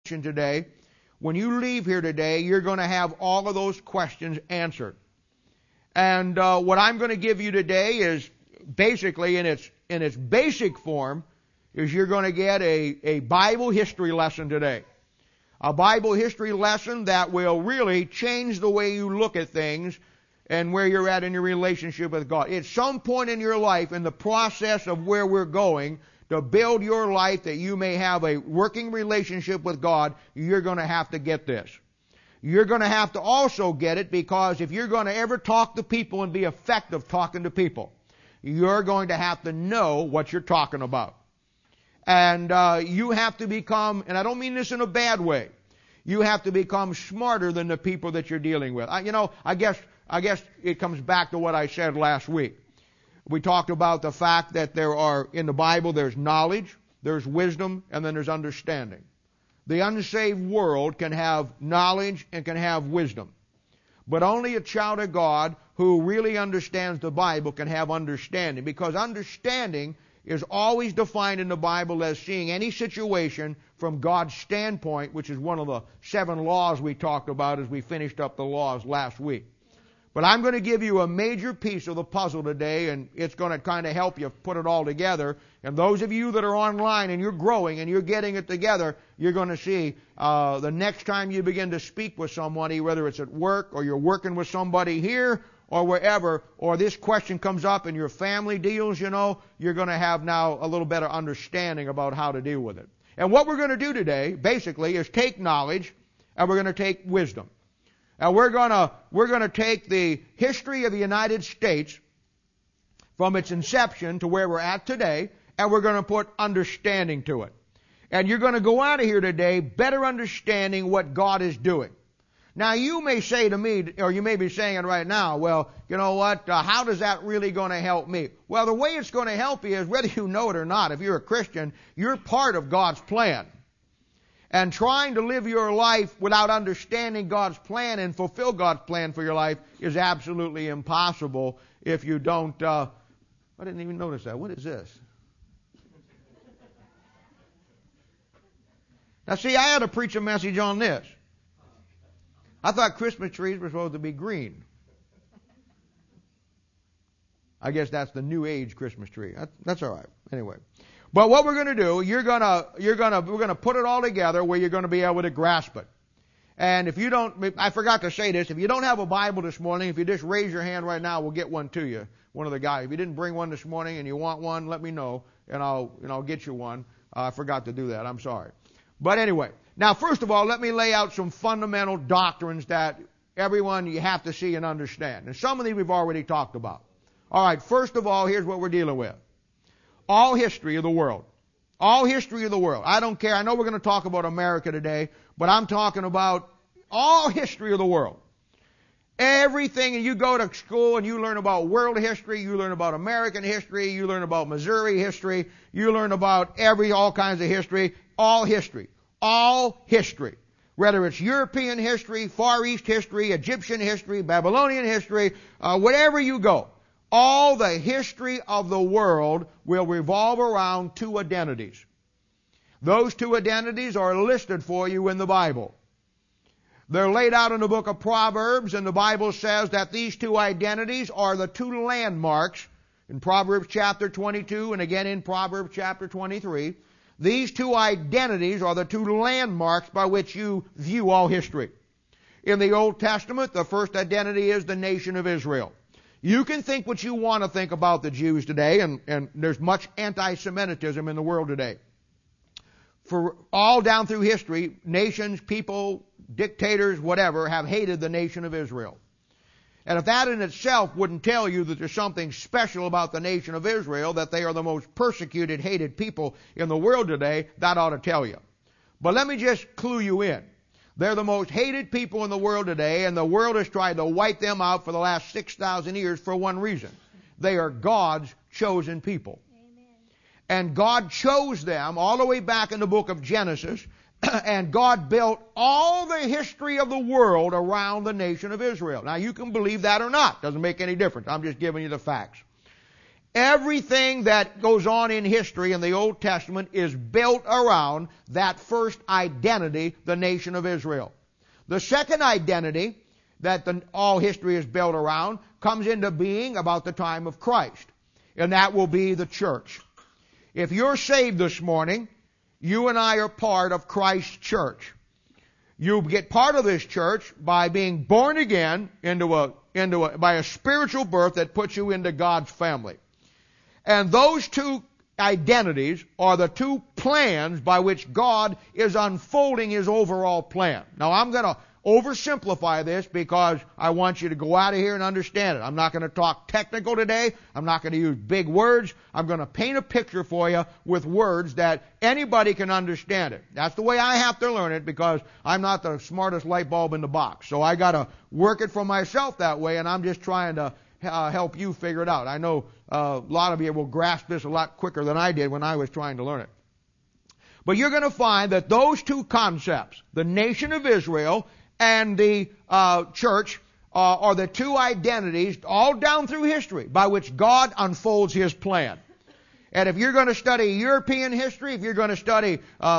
teaching today, when you leave here today, you're going to have all of those questions answered. And what I'm going to give you today is basically in its basic form is you're going to get a Bible history lesson today. A Bible history lesson that will really change the way you look at things and where you're at in your relationship with God. At some point in your life, in the process of where we're going, to build your life that you may have a working relationship with God, you're going to have to get this. You're going to have to also get it because if you're going to ever talk to people and be effective talking to people, you're going to have to know what you're talking about. And you have to become, and I don't mean this in a bad way, you have to become smarter than the people that you're dealing with. I guess it comes back to what I said last week. We talked about the fact that in the Bible, there's knowledge, there's wisdom, and then there's understanding. The unsaved world can have knowledge and can have wisdom. But only a child of God who really understands the Bible can have understanding. Because understanding is always defined in the Bible as seeing any situation from God's standpoint, which is one of the 7 laws we talked about as we finished up the laws last week. But I'm going to give you a major piece of the puzzle today, and it's going to kind of help you put it all together. And those of you that are online and you're growing and you're getting it together, you're going to see the next time you begin to speak with somebody, whether it's at work or you're working with somebody here or wherever, or this question comes up in your family deals, you're going to have now a little better understanding about how to deal with it. And what we're going to do today, basically, is take knowledge and we're going to take wisdom. Now we're going to take the history of the United States from its inception to where we're at today, and we're going to put understanding to it. And you're going to go out of here today better understanding what God is doing. Now you may say to me, or you may be saying it right now, well, you know what, how does that really going to help me? Well, the way it's going to help you is whether you know it or not. If you're a Christian, you're part of God's plan. And trying to live your life without understanding God's plan and fulfill God's plan for your life is absolutely impossible if you don't... I didn't even notice that. What is this? Now see, I had to preach a message on this. I thought Christmas trees were supposed to be green. I guess that's the new age Christmas tree. That's all right. Anyway. But what we're going to do, we're going to put it all together where you're going to be able to grasp it. And if you don't, I forgot to say this, if you don't have a Bible this morning, if you just raise your hand right now, we'll get one to you, one of the guys. If you didn't bring one this morning and you want one, let me know, and I'll get you one. I forgot to do that. I'm sorry. But anyway, now first of all, let me lay out some fundamental doctrines that everyone you have to see and understand. And some of these we've already talked about. All right, first of all, here's what we're dealing with. All history of the world. All history of the world. I don't care. I know we're going to talk about America today, but I'm talking about all history of the world. Everything, and you go to school and you learn about world history, you learn about American history, you learn about Missouri history, you learn about all kinds of history, all history. All history. Whether it's European history, Far East history, Egyptian history, Babylonian history, wherever you go. All the history of the world will revolve around 2 identities. Those 2 identities are listed for you in the Bible. They're laid out in the book of Proverbs, and the Bible says that these 2 identities are the 2 landmarks in Proverbs chapter 22 and again in Proverbs chapter 23. These 2 identities are the 2 landmarks by which you view all history. In the Old Testament, the first identity is the nation of Israel. You can think what you want to think about the Jews today, and there's much anti-Semitism in the world today. For all down through history, nations, people, dictators, whatever, have hated the nation of Israel. And if that in itself wouldn't tell you that there's something special about the nation of Israel, that they are the most persecuted, hated people in the world today, that ought to tell you. But let me just clue you in. They're the most hated people in the world today, and the world has tried to wipe them out for the last 6,000 years for one reason. They are God's chosen people. Amen. And God chose them all the way back in the book of Genesis, and God built all the history of the world around the nation of Israel. Now, you can believe that or not. Doesn't make any difference. I'm just giving you the facts. Everything that goes on in history in the Old Testament is built around that first identity, the nation of Israel. The second identity that all history is built around comes into being about the time of Christ, and that will be the church. If you're saved this morning, you and I are part of Christ's church. You get part of this church by being born again by a spiritual birth that puts you into God's family. And those two identities are the two plans by which God is unfolding His overall plan. Now, I'm going to oversimplify this because I want you to go out of here and understand it. I'm not going to talk technical today. I'm not going to use big words. I'm going to paint a picture for you with words that anybody can understand it. That's the way I have to learn it because I'm not the smartest light bulb in the box. So I got to work it for myself that way, and I'm just trying to help you figure it out. I know a lot of you will grasp this a lot quicker than I did when I was trying to learn it. But you're going to find that those two concepts, the nation of Israel and the church, are the two identities all down through history by which God unfolds His plan. And if you're going to study European history, if you're going to study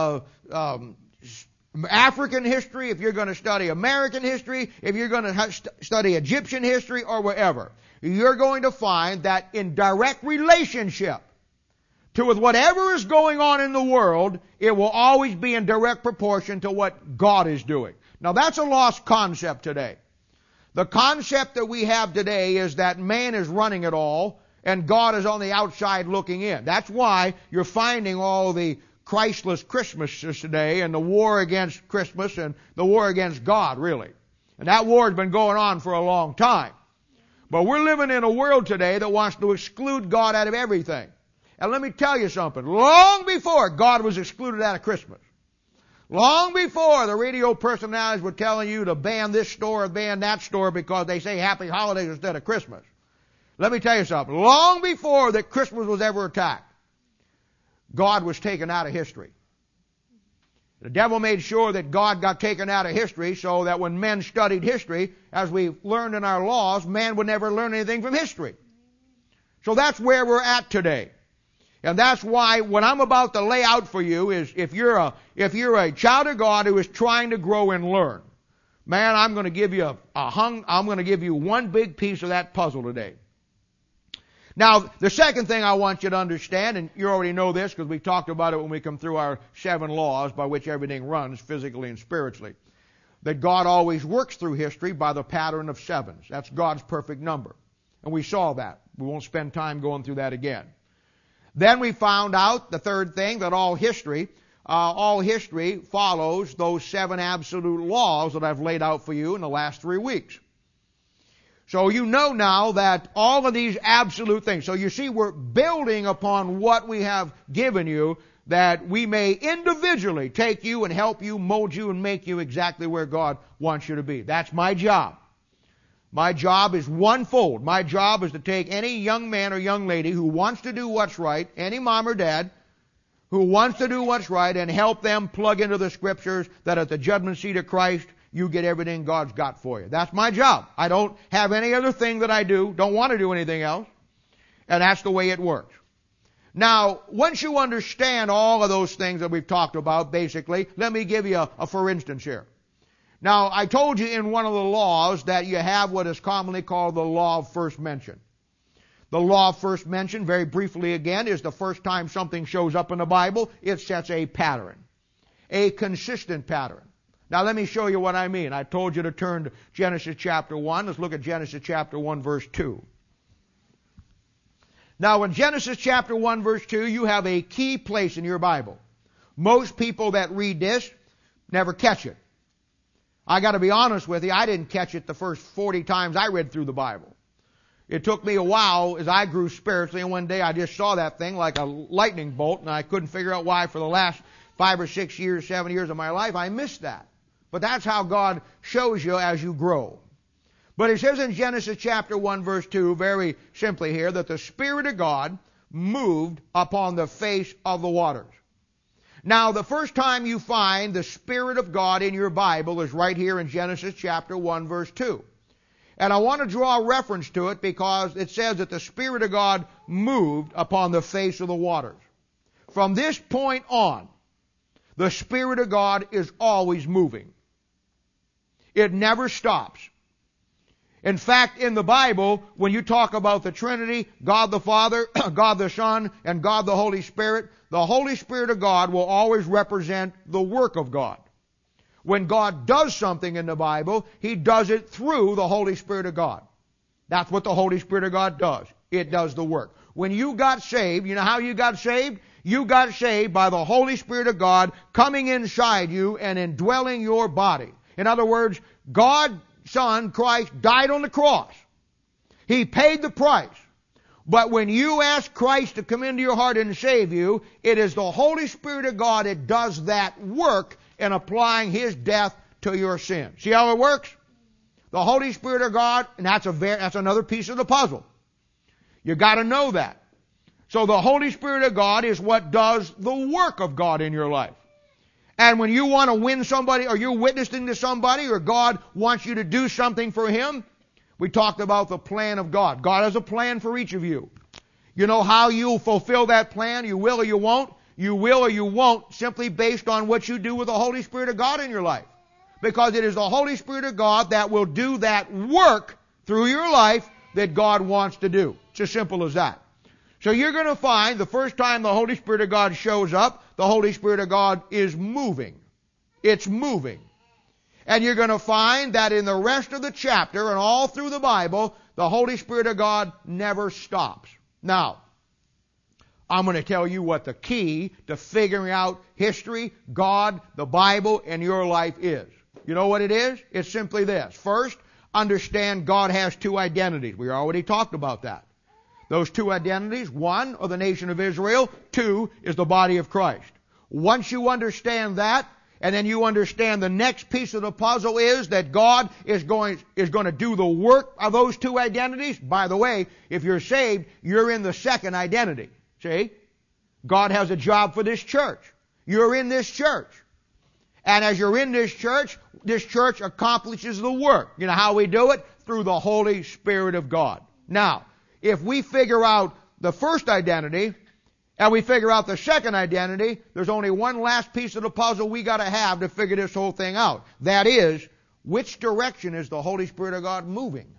African history, if you're going to study American history, if you're going to study Egyptian history or wherever, you're going to find that in direct relationship to with whatever is going on in the world, it will always be in direct proportion to what God is doing. Now that's a lost concept today. The concept that we have today is that man is running it all and God is on the outside looking in. That's why you're finding all the Christless Christmases today and the war against Christmas and the war against God, really. And that war has been going on for a long time. But we're living in a world today that wants to exclude God out of everything. And let me tell you something. Long before God was excluded out of Christmas, long before the radio personalities were telling you to ban this store or ban that store because they say happy holidays instead of Christmas, let me tell you something. Long before that Christmas was ever attacked, God was taken out of history. The devil made sure that God got taken out of history so that when men studied history, as we learned in our laws, man would never learn anything from history. So that's where we're at today. And that's why what I'm about to lay out for you is if you're a child of God who is trying to grow and learn, man, I'm going to give you I'm going to give you one big piece of that puzzle today. Now, the second thing I want you to understand, and you already know this because we talked about it when we come through our 7 laws by which everything runs physically and spiritually, that God always works through history by the pattern of 7s. That's God's perfect number. And we saw that. We won't spend time going through that again. Then we found out the third thing, that all history follows those 7 absolute laws that I've laid out for you in the last 3 weeks. So you know now that all of these absolute things, so you see we're building upon what we have given you that we may individually take you and help you, mold you, and make you exactly where God wants you to be. That's my job. My job is onefold. My job is to take any young man or young lady who wants to do what's right, any mom or dad who wants to do what's right, and help them plug into the Scriptures that at the judgment seat of Christ, you get everything God's got for you. That's my job. I don't have any other thing that I do, don't want to do anything else, and that's the way it works. Now, once you understand all of those things that we've talked about, basically, let me give you a for instance here. Now, I told you in one of the laws that you have what is commonly called the law of first mention. The law of first mention, very briefly again, is the first time something shows up in the Bible, it sets a pattern, a consistent pattern. Now, let me show you what I mean. I told you to turn to Genesis chapter 1. Let's look at Genesis chapter 1, verse 2. Now, in Genesis chapter 1, verse 2, you have a key place in your Bible. Most people that read this never catch it. I got to be honest with you, I didn't catch it the first 40 times I read through the Bible. It took me a while as I grew spiritually, and one day I just saw that thing like a lightning bolt, and I couldn't figure out why for the last 5 or 6 years, 7 years of my life, I missed that. But that's how God shows you as you grow. But it says in Genesis chapter 1, verse 2, very simply here, that the Spirit of God moved upon the face of the waters. Now, the first time you find the Spirit of God in your Bible is right here in Genesis chapter 1, verse 2. And I want to draw a reference to it because it says that the Spirit of God moved upon the face of the waters. From this point on, the Spirit of God is always moving. It never stops. In fact, in the Bible, when you talk about the Trinity, God the Father, God the Son, and God the Holy Spirit, the Holy Spirit of God will always represent the work of God. When God does something in the Bible, He does it through the Holy Spirit of God. That's what the Holy Spirit of God does. It does the work. When you got saved, you know how you got saved? You got saved by the Holy Spirit of God coming inside you and indwelling your body. In other words, God, Son, Christ, died on the cross. He paid the price. But when you ask Christ to come into your heart and save you, it is the Holy Spirit of God that does that work in applying His death to your sin. See how it works? The Holy Spirit of God, and that's another piece of the puzzle. You got to know that. So the Holy Spirit of God is what does the work of God in your life. And when you want to win somebody, or you're witnessing to somebody, or God wants you to do something for Him, we talked about the plan of God. God has a plan for each of you. You know how you'll fulfill that plan? You will or you won't. You will or you won't, simply based on what you do with the Holy Spirit of God in your life. Because it is the Holy Spirit of God that will do that work through your life that God wants to do. It's as simple as that. So you're going to find the first time the Holy Spirit of God shows up, the Holy Spirit of God is moving. It's moving. And you're going to find that in the rest of the chapter and all through the Bible, the Holy Spirit of God never stops. Now, I'm going to tell you what the key to figuring out history, God, the Bible, and your life is. You know what it is? It's simply this. First, understand God has two identities. We already talked about that. Those two identities, one are the nation of Israel, two is the body of Christ. Once you understand that, and then you understand the next piece of the puzzle is that God is going to do the work of those two identities. By the way, if you're saved, you're in the second identity. See? God has a job for this church. You're in this church. And as you're in this church accomplishes the work. You know how we do it? Through the Holy Spirit of God. Now, if we figure out the first identity, and we figure out the second identity, there's only one last piece of the puzzle we got to have to figure this whole thing out. That is, which direction is the Holy Spirit of God moving?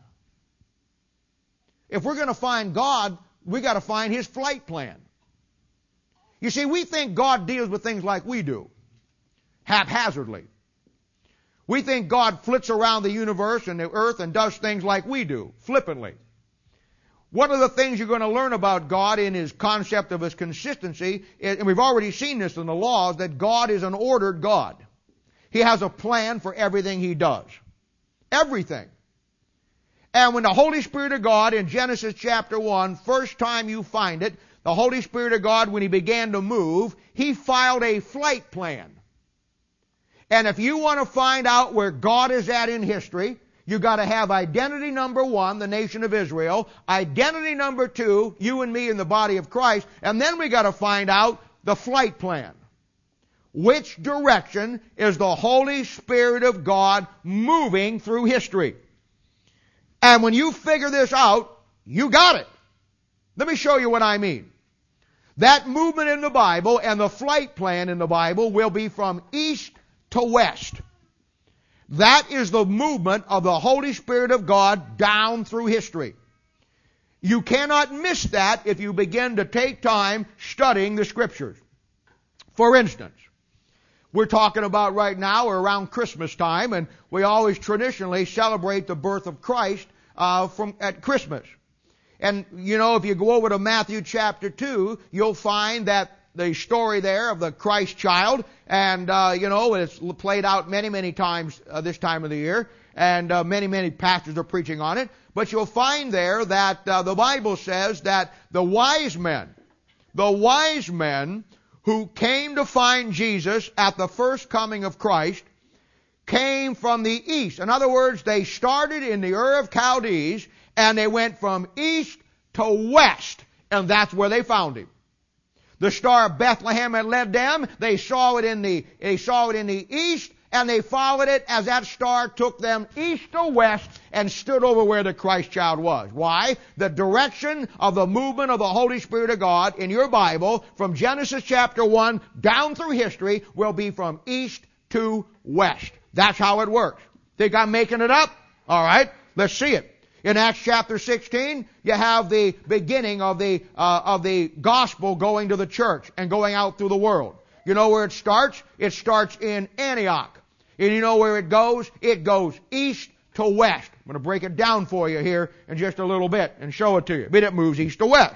If we're going to find God, we got to find His flight plan. You see, we think God deals with things like we do, haphazardly. We think God flits around the universe and the earth and does things like we do, flippantly. One of the things you're going to learn about God in His concept of His consistency, and we've already seen this in the laws, that God is an ordered God. He has a plan for everything He does. Everything. And when the Holy Spirit of God in Genesis chapter 1, first time you find it, the Holy Spirit of God, when He began to move, He filed a flight plan. And if you want to find out where God is at in history, you got to have identity number one, the nation of Israel. Identity number two, you and me in the body of Christ. And then we got to find out the flight plan. Which direction is the Holy Spirit of God moving through history? And when you figure this out, you got it. Let me show you what I mean. That movement in the Bible and the flight plan in the Bible will be from east to west. That is the movement of the Holy Spirit of God down through history. You cannot miss that if you begin to take time studying the Scriptures. For instance, we're talking about right now, we're around Christmas time, and we always traditionally celebrate the birth of Christ at Christmas. And, you know, if you go over to Matthew chapter 2, you'll find that the story there of the Christ child, and, it's played out many, many times this time of the year, and many, many pastors are preaching on it. But you'll find there that the Bible says that the wise men who came to find Jesus at the first coming of Christ came from the east. In other words, they started in the Ur of Chaldees, and they went from east to west, and that's where they found Him. The star of Bethlehem had led them. They saw it in the east, and they followed it as that star took them east to west and stood over where the Christ child was. Why? The direction of the movement of the Holy Spirit of God in your Bible from Genesis chapter 1 down through history will be from east to west. That's how it works. Think I'm making it up? All right, let's see it. In Acts chapter 16, you have the beginning of the gospel going to the church and going out through the world. You know where it starts? It starts in Antioch. And you know where it goes? It goes east to west. I'm going to break it down for you here in just a little bit and show it to you. But it moves east to west.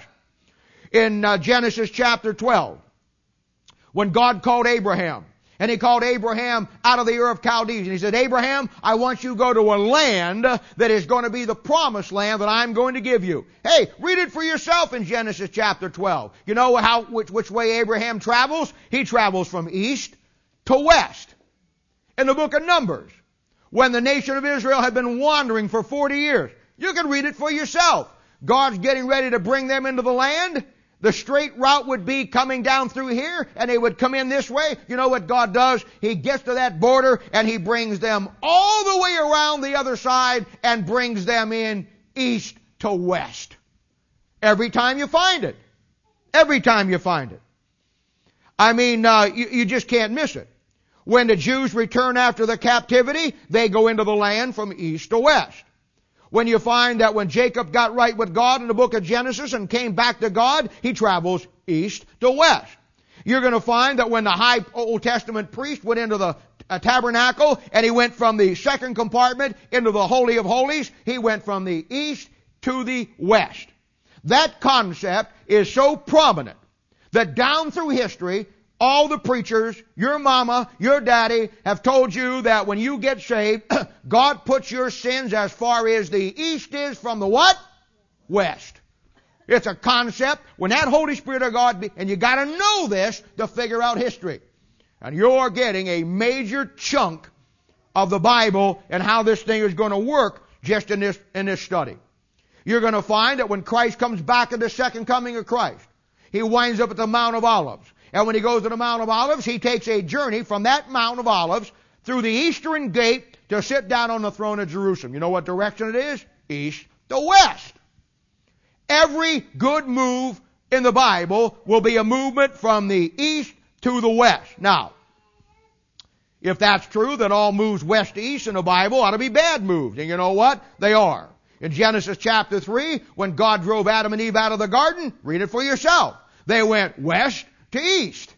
In Genesis chapter 12, when God called Abraham, and He called Abraham out of the Ur of Chaldees, and He said, Abraham, I want you to go to a land that is going to be the promised land that I'm going to give you. Hey, read it for yourself in Genesis chapter 12. You know which way Abraham travels? He travels from east to west. In the book of Numbers, when the nation of Israel had been wandering for 40 years, you can read it for yourself. God's getting ready to bring them into the land. The straight route would be coming down through here, and they would come in this way. You know what God does? He gets to that border, and He brings them all the way around the other side and brings them in east to west. Every time you find it. Every time you find it. I mean, you just can't miss it. When the Jews return after the captivity, they go into the land from east to west. When you find that when Jacob got right with God in the book of Genesis and came back to God, he travels east to west. You're going to find that when the high Old Testament priest went into the tabernacle and he went from the second compartment into the Holy of Holies, he went from the east to the west. That concept is so prominent that down through history, all the preachers, your mama, your daddy have told you that when you get saved, God puts your sins as far as the east is from the what? West. It's a concept. When that Holy Spirit of God, and you got to know this to figure out history. And you're getting a major chunk of the Bible and how this thing is going to work just in this study. You're going to find that when Christ comes back at the second coming of Christ, He winds up at the Mount of Olives. And when He goes to the Mount of Olives, He takes a journey from that Mount of Olives through the eastern gate to sit down on the throne of Jerusalem. You know what direction it is? East to west. Every good move in the Bible will be a movement from the east to the west. Now, if that's true, then all moves west to east in the Bible ought to be bad moves. And you know what? They are. In Genesis chapter 3, when God drove Adam and Eve out of the garden, read it for yourself. They went west to east.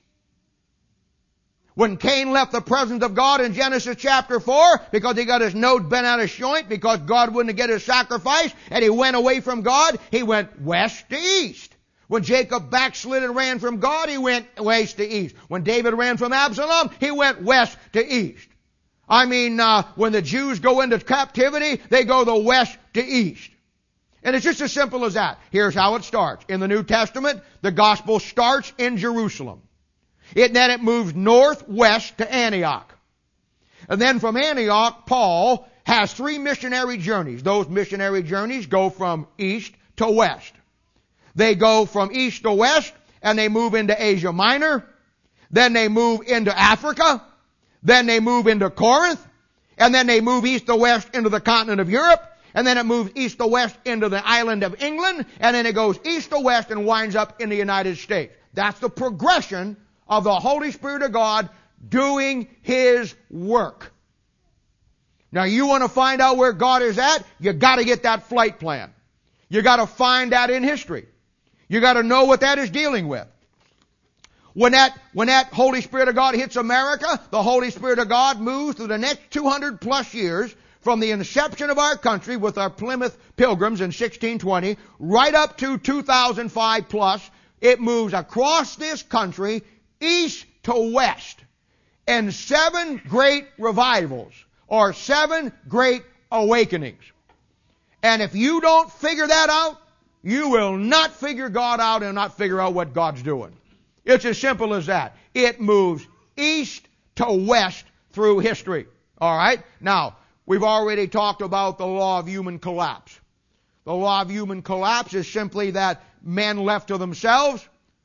When Cain left the presence of God in Genesis chapter 4, because he got his nose bent out of joint, because God wouldn't get his sacrifice, and he went away from God, he went west to east. When Jacob backslid and ran from God, he went west to east. When David ran from Absalom, he went west to east. I mean, when the Jews go into captivity, they go the west to east. And it's just as simple as that. Here's how it starts. In the New Testament, the gospel starts in Jerusalem. Then it moves northwest to Antioch. And then from Antioch, Paul has 3 missionary journeys. Those missionary journeys go from east to west. They go from east to west, and they move into Asia Minor. Then they move into Africa. Then they move into Corinth. And then they move east to west into the continent of Europe. And then it moves east to west into the island of England. And then it goes east to west and winds up in the United States. That's the progression of the Holy Spirit of God doing His work. Now you want to find out where God is at? You got to get that flight plan. You got to find that in history. You got to know what that is dealing with. When that Holy Spirit of God hits America, the Holy Spirit of God moves through the next 200 plus years from the inception of our country with our Plymouth Pilgrims in 1620 right up to 2005 plus. It moves across this country east to west in 7 great revivals or 7 great awakenings. And if you don't figure that out, you will not figure God out and not figure out what God's doing. It's as simple as that. It moves east to west through history. All right? Now, we've already talked about the law of human collapse. The law of human collapse is simply that men left to themselves,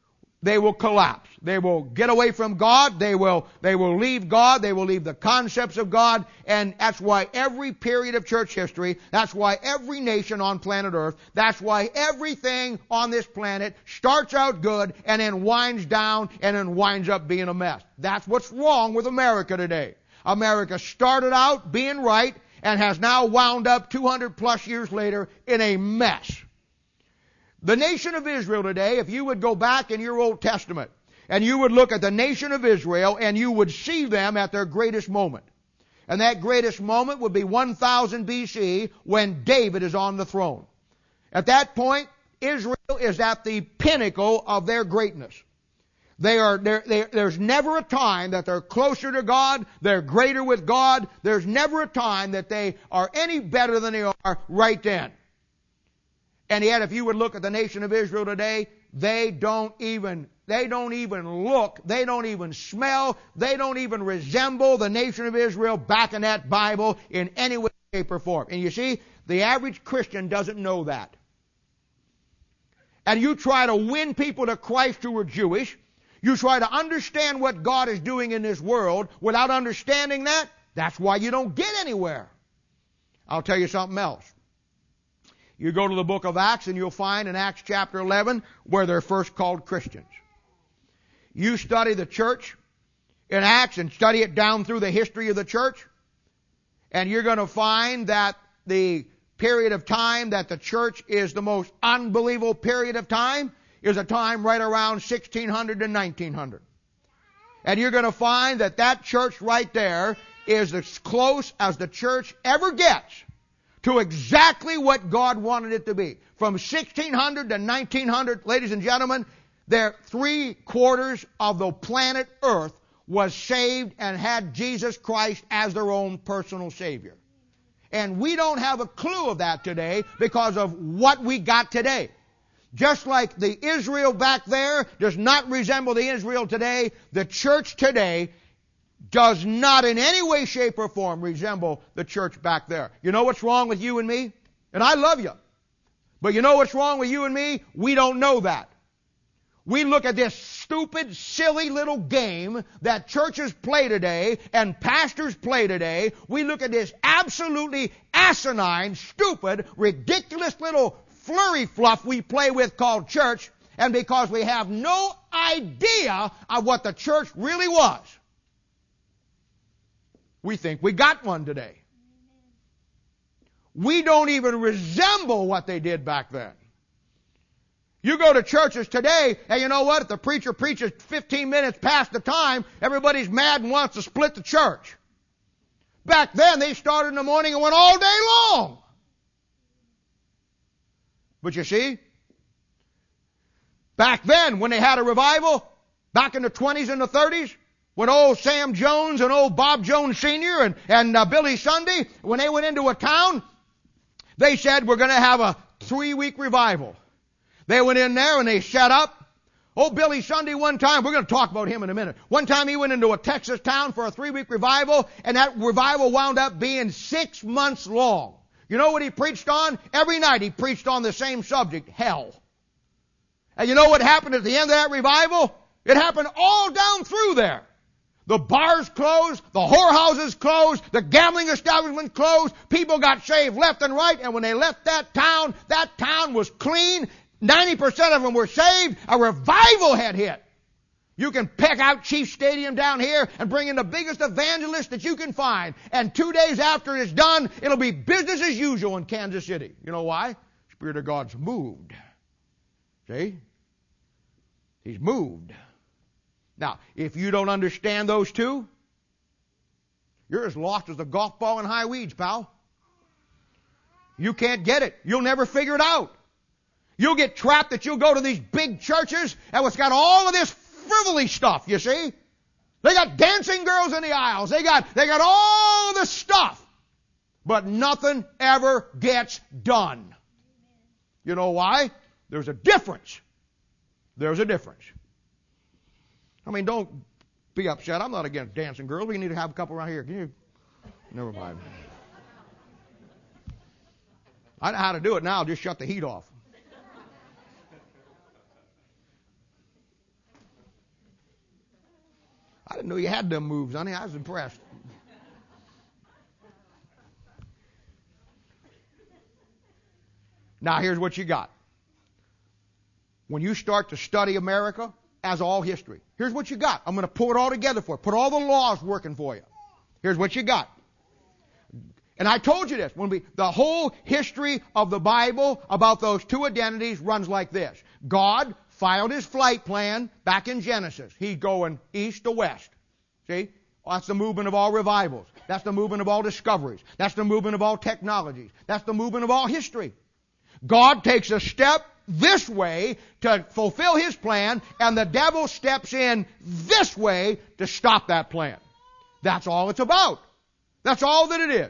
they will collapse. They will get away from God. They will leave God. They will leave the concepts of God. And that's why every period of church history, that's why every nation on planet Earth, that's why everything on this planet starts out good and then winds down and then winds up being a mess. That's what's wrong with America today. America started out being right and has now wound up 200 plus years later in a mess. The nation of Israel today, if you would go back in your Old Testament and you would look at the nation of Israel and you would see them at their greatest moment. And that greatest moment would be 1000 BC when David is on the throne. At that point, Israel is at the pinnacle of their greatness. There's never a time that they're closer to God, they're greater with God. There's never a time that they are any better than they are right then. And yet, if you would look at the nation of Israel today, they don't even look, they don't even smell, they don't even resemble the nation of Israel back in that Bible in any way, shape, or form. And you see, the average Christian doesn't know that. And you try to win people to Christ who are Jewish, you try to understand what God is doing in this world without understanding that, that's why you don't get anywhere. I'll tell you something else. You go to the book of Acts and you'll find in Acts chapter 11 where they're first called Christians. You study the church in Acts and study it down through the history of the church, and you're going to find that the period of time that the church is the most unbelievable period of time is a time right around 1600 to 1900. And you're going to find that that church right there is as close as the church ever gets to exactly what God wanted it to be. From 1600 to 1900, ladies and gentlemen, there 3/4 of the planet Earth was saved and had Jesus Christ as their own personal Savior. And we don't have a clue of that today because of what we got today. Just like the Israel back there does not resemble the Israel today, the church today does not in any way, shape, or form resemble the church back there. You know what's wrong with you and me? And I love you. But you know what's wrong with you and me? We don't know that. We look at this stupid, silly little game that churches play today and pastors play today. We look at this absolutely asinine, stupid, ridiculous little flurry fluff we play with called church, and because we have no idea of what the church really was, we think we got one today. We don't even resemble what they did back then. You go to churches today, and you know what? If the preacher preaches 15 minutes past the time, everybody's mad and wants to split the church. Back then, they started in the morning and went all day long. But you see, back then, when they had a revival, back in the 20s and the 30s, when old Sam Jones and old Bob Jones Sr. and Billy Sunday, when they went into a town, they said, we're going to have a 3-week revival. They went in there and they set up. Old Billy Sunday one time, we're going to talk about him in a minute. One time he went into a Texas town for a 3-week revival, and that revival wound up being 6 months long. You know what he preached on? Every night he preached on the same subject, hell. And you know what happened at the end of that revival? It happened all down through there. The bars closed, the whorehouses closed, the gambling establishment closed, people got saved left and right, and when they left that town was clean. 90% of them were saved. A revival had hit. You can pick out Chief Stadium down here and bring in the biggest evangelist that you can find. And 2 days after it's done, it'll be business as usual in Kansas City. You know why? Spirit of God's moved. See? He's moved. Now, if you don't understand those two, you're as lost as a golf ball in high weeds, pal. You can't get it. You'll never figure it out. You'll get trapped that you'll go to these big churches and it's got all of this frivolous stuff, you see. They got dancing girls in the aisles. They got all the stuff. But nothing ever gets done. You know why? There's a difference. There's a difference. I mean, don't be upset. I'm not against dancing girls. We need to have a couple around here. Can you? Never mind. I know how to do it now. Just shut the heat off. I didn't know you had them moves, honey. I was impressed. Now, here's what you got. When you start to study America as all history, here's what you got. I'm going to pull it all together for you. Put all the laws working for you. Here's what you got. And I told you this. The whole history of the Bible about those two identities runs like this. God filed his flight plan back in Genesis. He's going east to west. See? That's the movement of all revivals. That's the movement of all discoveries. That's the movement of all technologies. That's the movement of all history. God takes a step this way to fulfill his plan, and the devil steps in this way to stop that plan. That's all it's about. That's all that it is.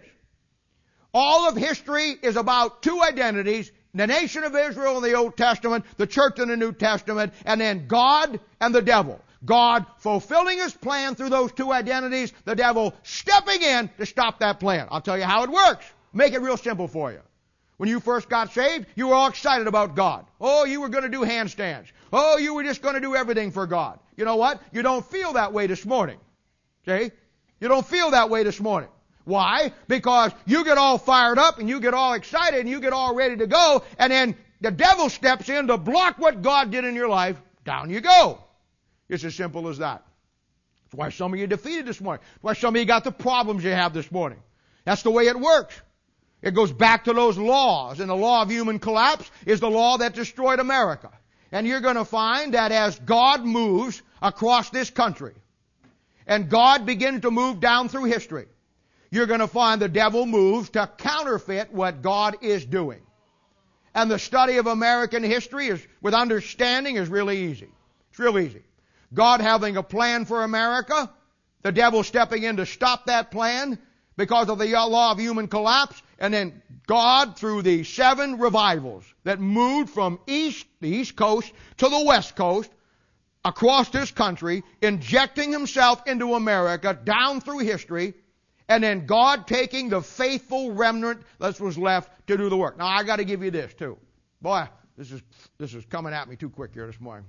All of history is about two identities, the nation of Israel in the Old Testament, the church in the New Testament, and then God and the devil. God fulfilling his plan through those two identities, the devil stepping in to stop that plan. I'll tell you how it works. Make it real simple for you. When you first got saved, you were all excited about God. Oh, you were going to do handstands. Oh, you were just going to do everything for God. You know what? You don't feel that way this morning. See? You don't feel that way this morning. Why? Because you get all fired up and you get all excited and you get all ready to go, and then the devil steps in to block what God did in your life. Down you go. It's as simple as that. That's why some of you are defeated this morning. That's why some of you got the problems you have this morning. That's the way it works. It goes back to those laws, and the law of human collapse is the law that destroyed America. And you're going to find that as God moves across this country, and God begins to move down through history, you're going to find the devil moves to counterfeit what God is doing. And the study of American history with understanding is really easy. It's real easy. God having a plan for America, the devil stepping in to stop that plan because of the law of human collapse, and then God, through the 7 revivals that moved from the East Coast to the West Coast, across this country, injecting himself into America down through history, and then God taking the faithful remnant that was left to do the work. Now, I got to give you this too. Boy, this is coming at me too quick here this morning.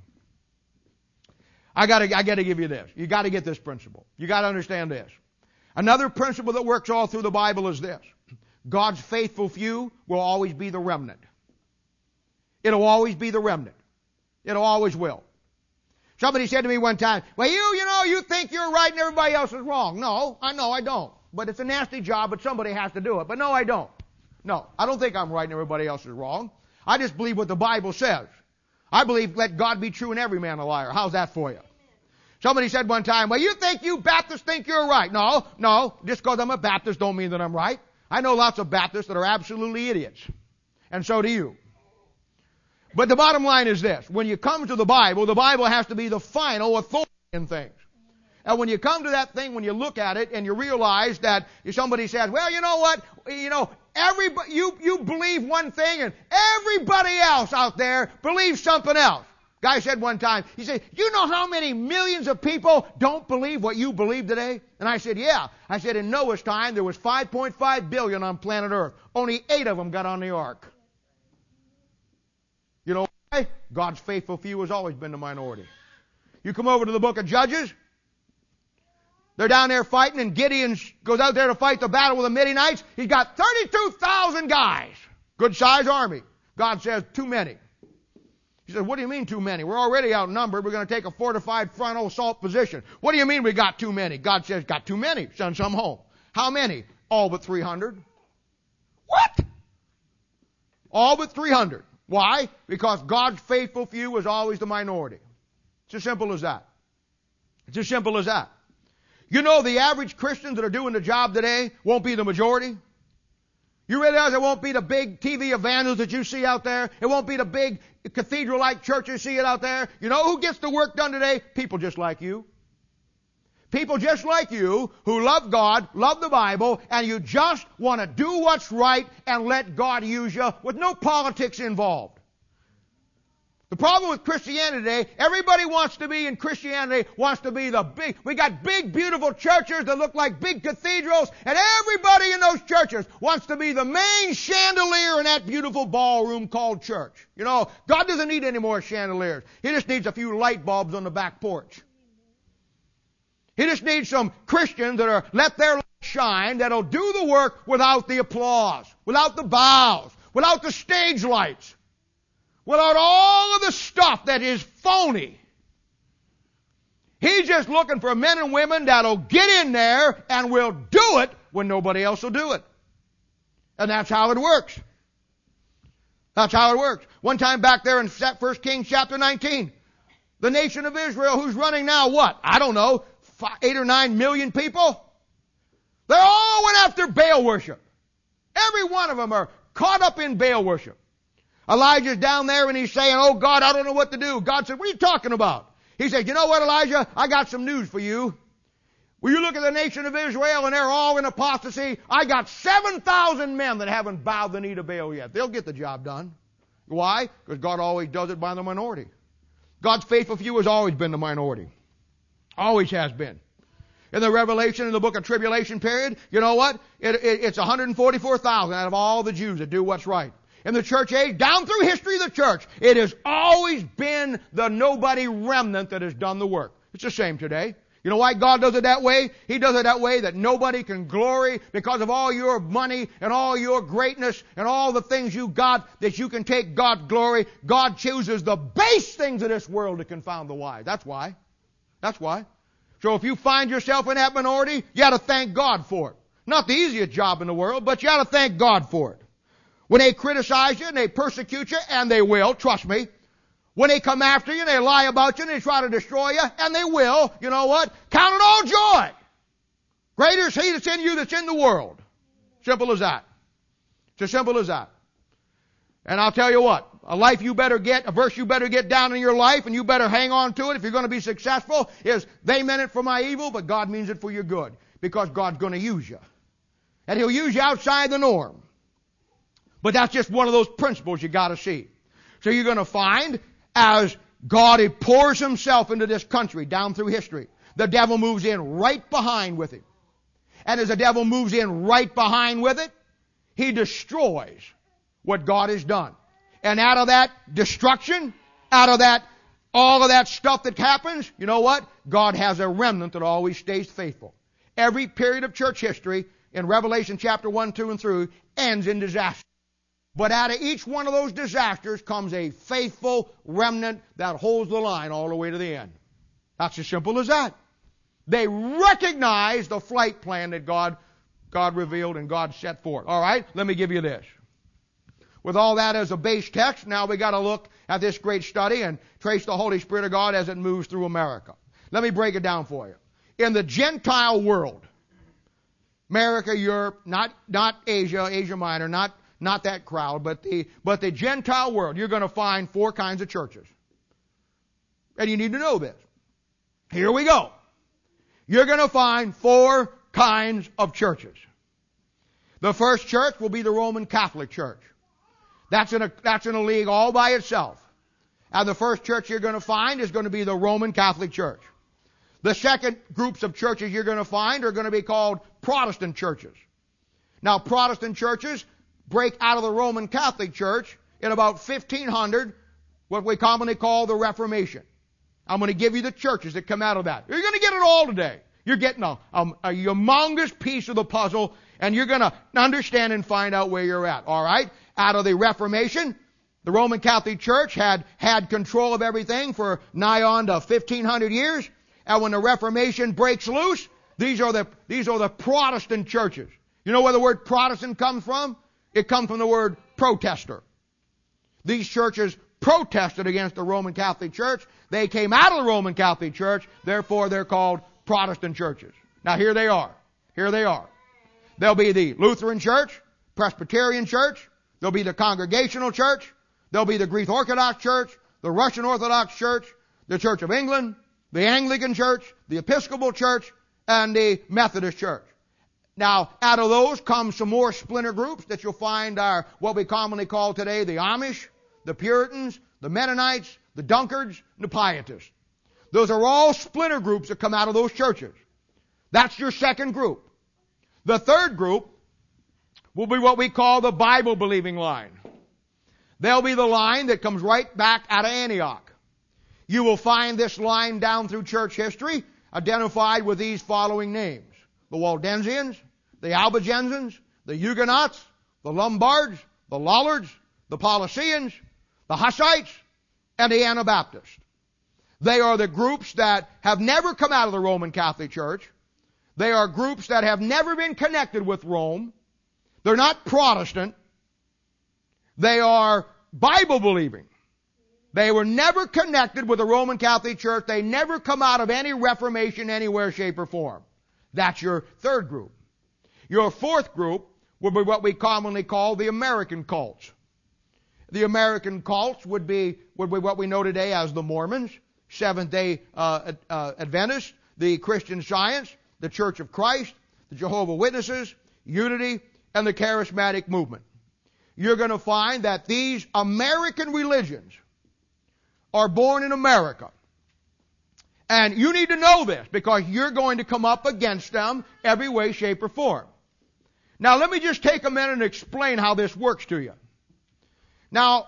I got to give you this. You got to get this principle. You got to understand this. Another principle that works all through the Bible is this. God's faithful few will always be the remnant. It'll always be the remnant. It'll always will. Somebody said to me one time, well, you think you're right and everybody else is wrong. No, I don't. But it's a nasty job, but somebody has to do it. But no, I don't. No, I don't think I'm right and everybody else is wrong. I just believe what the Bible says. I believe let God be true and every man a liar. How's that for you? Somebody said one time, well, you think you Baptists think you're right. No, just because I'm a Baptist don't mean that I'm right. I know lots of Baptists that are absolutely idiots. And so do you. But the bottom line is this. When you come to the Bible has to be the final authority in things. And when you come to that thing, when you look at it and you realize that somebody says, well, you know what? Everybody, you believe one thing and everybody else out there believes something else. Guy said one time, he said, you know how many millions of people don't believe what you believe today? And I said, yeah. I said, in Noah's time, there was 5.5 billion on planet Earth. Only 8 of them got on the ark. You know why? God's faithful few has always been the minority. You come over to the book of Judges, they're down there fighting, and Gideon goes out there to fight the battle with the Midianites. He's got 32,000 guys. Good sized army. God says, too many. He said, what do you mean too many? We're already outnumbered. We're going to take a fortified frontal assault position. What do you mean we got too many? God says, got too many. Send some home. How many? All but 300. What? All but 300. Why? Because God's faithful few is always the minority. It's as simple as that. It's as simple as that. You know the average Christians that are doing the job today won't be the majority? You realize it won't be the big TV evangelists that you see out there? It won't be the big cathedral-like churches see it out there? You know who gets the work done today? People just like you. People just like you who love God, love the Bible, and you just want to do what's right and let God use you with no politics involved. The problem with Christianity today, everybody wants to be in Christianity, wants to be we got big, beautiful churches that look like big cathedrals, and everybody in those churches wants to be the main chandelier in that beautiful ballroom called church. You know, God doesn't need any more chandeliers. He just needs a few light bulbs on the back porch. He just needs some Christians that are let their light shine, that'll do the work without the applause, without the bows, without the stage lights, without all of the stuff that is phony. He's just looking for men and women that'll get in there and will do it when nobody else will do it. And that's how it works. That's how it works. One time back there in 1 Kings chapter 19, the nation of Israel, who's running now what? I don't know, 8 or 9 million people? They all went after Baal worship. Every one of them are caught up in Baal worship. Elijah's down there and he's saying, oh God, I don't know what to do. God said, what are you talking about? He said, you know what, Elijah? I got some news for you. Will you look at the nation of Israel and they're all in apostasy? I got 7,000 men that haven't bowed the knee to Baal yet. They'll get the job done. Why? Because God always does it by the minority. God's faithful few has always been the minority. Always has been. In the Revelation, in the book of tribulation period, you know what? It's 144,000 out of all the Jews that do what's right. In the church age, down through history of the church, it has always been the nobody remnant that has done the work. It's the same today. You know why God does it that way? He does it that way that nobody can glory because of all your money and all your greatness and all the things you got that you can take God's glory. God chooses the base things of this world to confound the wise. That's why. That's why. So if you find yourself in that minority, you ought to thank God for it. Not the easiest job in the world, but you ought to thank God for it. When they criticize you and they persecute you, and they will, trust me. When they come after you and they lie about you and they try to destroy you, and they will, you know what? Count it all joy. Greater is He that's in you that's in the world. Simple as that. It's as simple as that. And I'll tell you what, a life you better get, a verse you better get down in your life, and you better hang on to it if you're going to be successful, is they meant it for my evil, but God means it for your good. Because God's going to use you. And He'll use you outside the norm. But that's just one of those principles you got to see. So you're going to find as God pours Himself into this country down through history, the devil moves in right behind with Him. And as the devil moves in right behind with it, he destroys what God has done. And out of that destruction, out of that, all of that stuff that happens, you know what? God has a remnant that always stays faithful. Every period of church history in Revelation chapter 1, 2, and 3 ends in disaster. But out of each one of those disasters comes a faithful remnant that holds the line all the way to the end. That's as simple as that. They recognize the flight plan that God revealed and God set forth. All right, let me give you this. With all that as a base text, now we got to look at this great study and trace the Holy Spirit of God as it moves through America. Let me break it down for you. In the Gentile world, America, Europe, not Asia, Asia Minor, not that crowd, but the Gentile world, you're going to find 4 kinds of churches. And you need to know this. Here we go. You're going to find 4 kinds of churches. The first church will be the Roman Catholic Church. That's in a league all by itself. And the first church you're going to find is going to be the Roman Catholic Church. The second groups of churches you're going to find are going to be called Protestant churches. Now, Protestant churches break out of the Roman Catholic Church in about 1500, what we commonly call the Reformation. I'm going to give you the churches that come out of that. You're going to get it all today. You're getting a humongous piece of the puzzle, and you're going to understand and find out where you're at. All right? Out of the Reformation, the Roman Catholic Church had control of everything for nigh on to 1500 years. And when the Reformation breaks loose, these are the Protestant churches. You know where the word Protestant comes from? It comes from the word protester. These churches protested against the Roman Catholic Church. They came out of the Roman Catholic Church. Therefore, they're called Protestant churches. Now, here they are. Here they are. There'll be the Lutheran Church, Presbyterian Church. There'll be the Congregational Church. There'll be the Greek Orthodox Church, the Russian Orthodox Church, the Church of England, the Anglican Church, the Episcopal Church, and the Methodist Church. Now, out of those come some more splinter groups that you'll find are what we commonly call today the Amish, the Puritans, the Mennonites, the Dunkards, and the Pietists. Those are all splinter groups that come out of those churches. That's your second group. The third group will be what we call the Bible-believing line. They'll be the line that comes right back out of Antioch. You will find this line down through church history. identified with these following names: the Waldensians, the Albigensians, the Huguenots, the Lombards, the Lollards, the Paulicians, the Hussites, and the Anabaptists. They are the groups that have never come out of the Roman Catholic Church. They are groups that have never been connected with Rome. They're not Protestant. They are Bible-believing. They were never connected with the Roman Catholic Church. They never come out of any Reformation anywhere, shape, or form. That's your third group. Your fourth group would be what we commonly call the American cults. The American cults would be what we know today as the Mormons, Seventh-day Adventists, the Christian Science, the Church of Christ, the Jehovah's Witnesses, Unity, and the Charismatic movement. You're going to find that these American religions are born in America. And you need to know this because you're going to come up against them every way, shape, or form. Now, let me just take a minute and explain how this works to you. Now,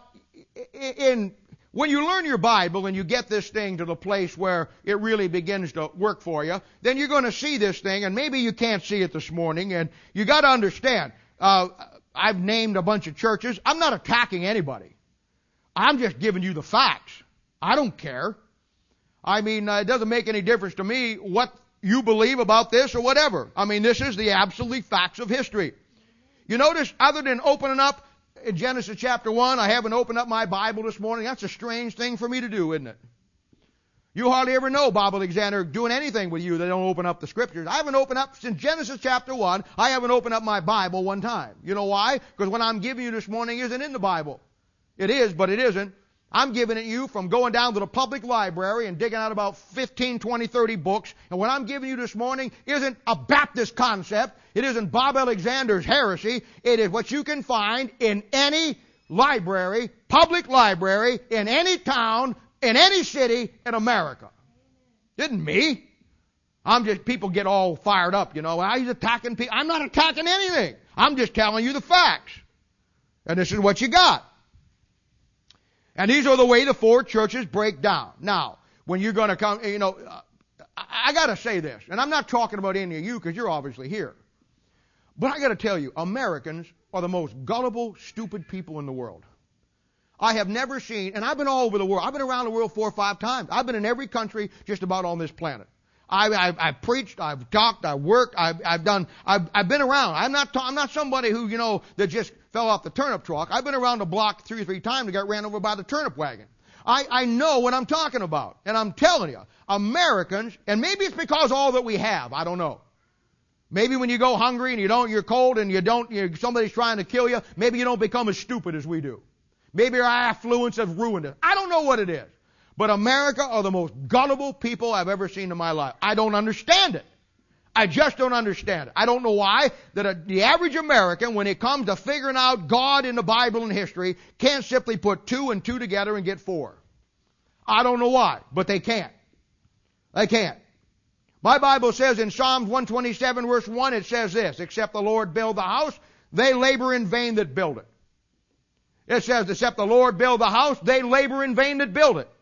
when you learn your Bible and you get this thing to the place where it really begins to work for you, then you're going to see this thing, and maybe you can't see it this morning, and you got to understand, I've named a bunch of churches. I'm not attacking anybody. I'm just giving you the facts. I don't care. I mean, it doesn't make any difference to me what you believe about this or whatever. I mean, this is the absolute facts of history. You notice, other than opening up in Genesis chapter 1, I haven't opened up my Bible this morning. That's a strange thing for me to do, isn't it? You hardly ever know Bob Alexander doing anything with you that don't open up the Scriptures. I haven't opened up, since Genesis chapter 1, I haven't opened up my Bible one time. You know why? Because what I'm giving you this morning isn't in the Bible. It is, but it isn't. I'm giving it you from going down to the public library and digging out about 15, 20, 30 books. And what I'm giving you this morning isn't a Baptist concept. It isn't Bob Alexander's heresy. It is what you can find in any library, public library, in any town, in any city in America. Didn't me. People get all fired up, you know. He's attacking people. I'm not attacking anything. I'm just telling you the facts. And this is what you got. And these are the way the four churches break down. Now, when you're going to come, you know, I got to say this, and I'm not talking about any of you because you're obviously here. But I got to tell you, Americans are the most gullible, stupid people in the world. I have never seen, and I've been all over the world. I've been around the world 4 or 5 times. I've been in every country just about on this planet. I've preached, I've talked, I've worked, I've been around. I'm not somebody who, you know, that just fell off the turnip truck. I've been around the block 2 or 3 times and got ran over by the turnip wagon. I know what I'm talking about. And I'm telling you, Americans, and maybe it's because all that we have, I don't know. Maybe when you go hungry and you're cold and somebody's trying to kill you, maybe you don't become as stupid as we do. Maybe our affluence has ruined us. I don't know what it is. But America are the most gullible people I've ever seen in my life. I don't understand it. I just don't understand it. I don't know why that the average American, when it comes to figuring out God in the Bible and history, can't simply put 2 and 2 together and get 4. I don't know why, but they can't. They can't. My Bible says in Psalms 127 verse 1, it says this: except the Lord build the house, they labor in vain that build it. It says, except the Lord build the house, they labor in vain that build it.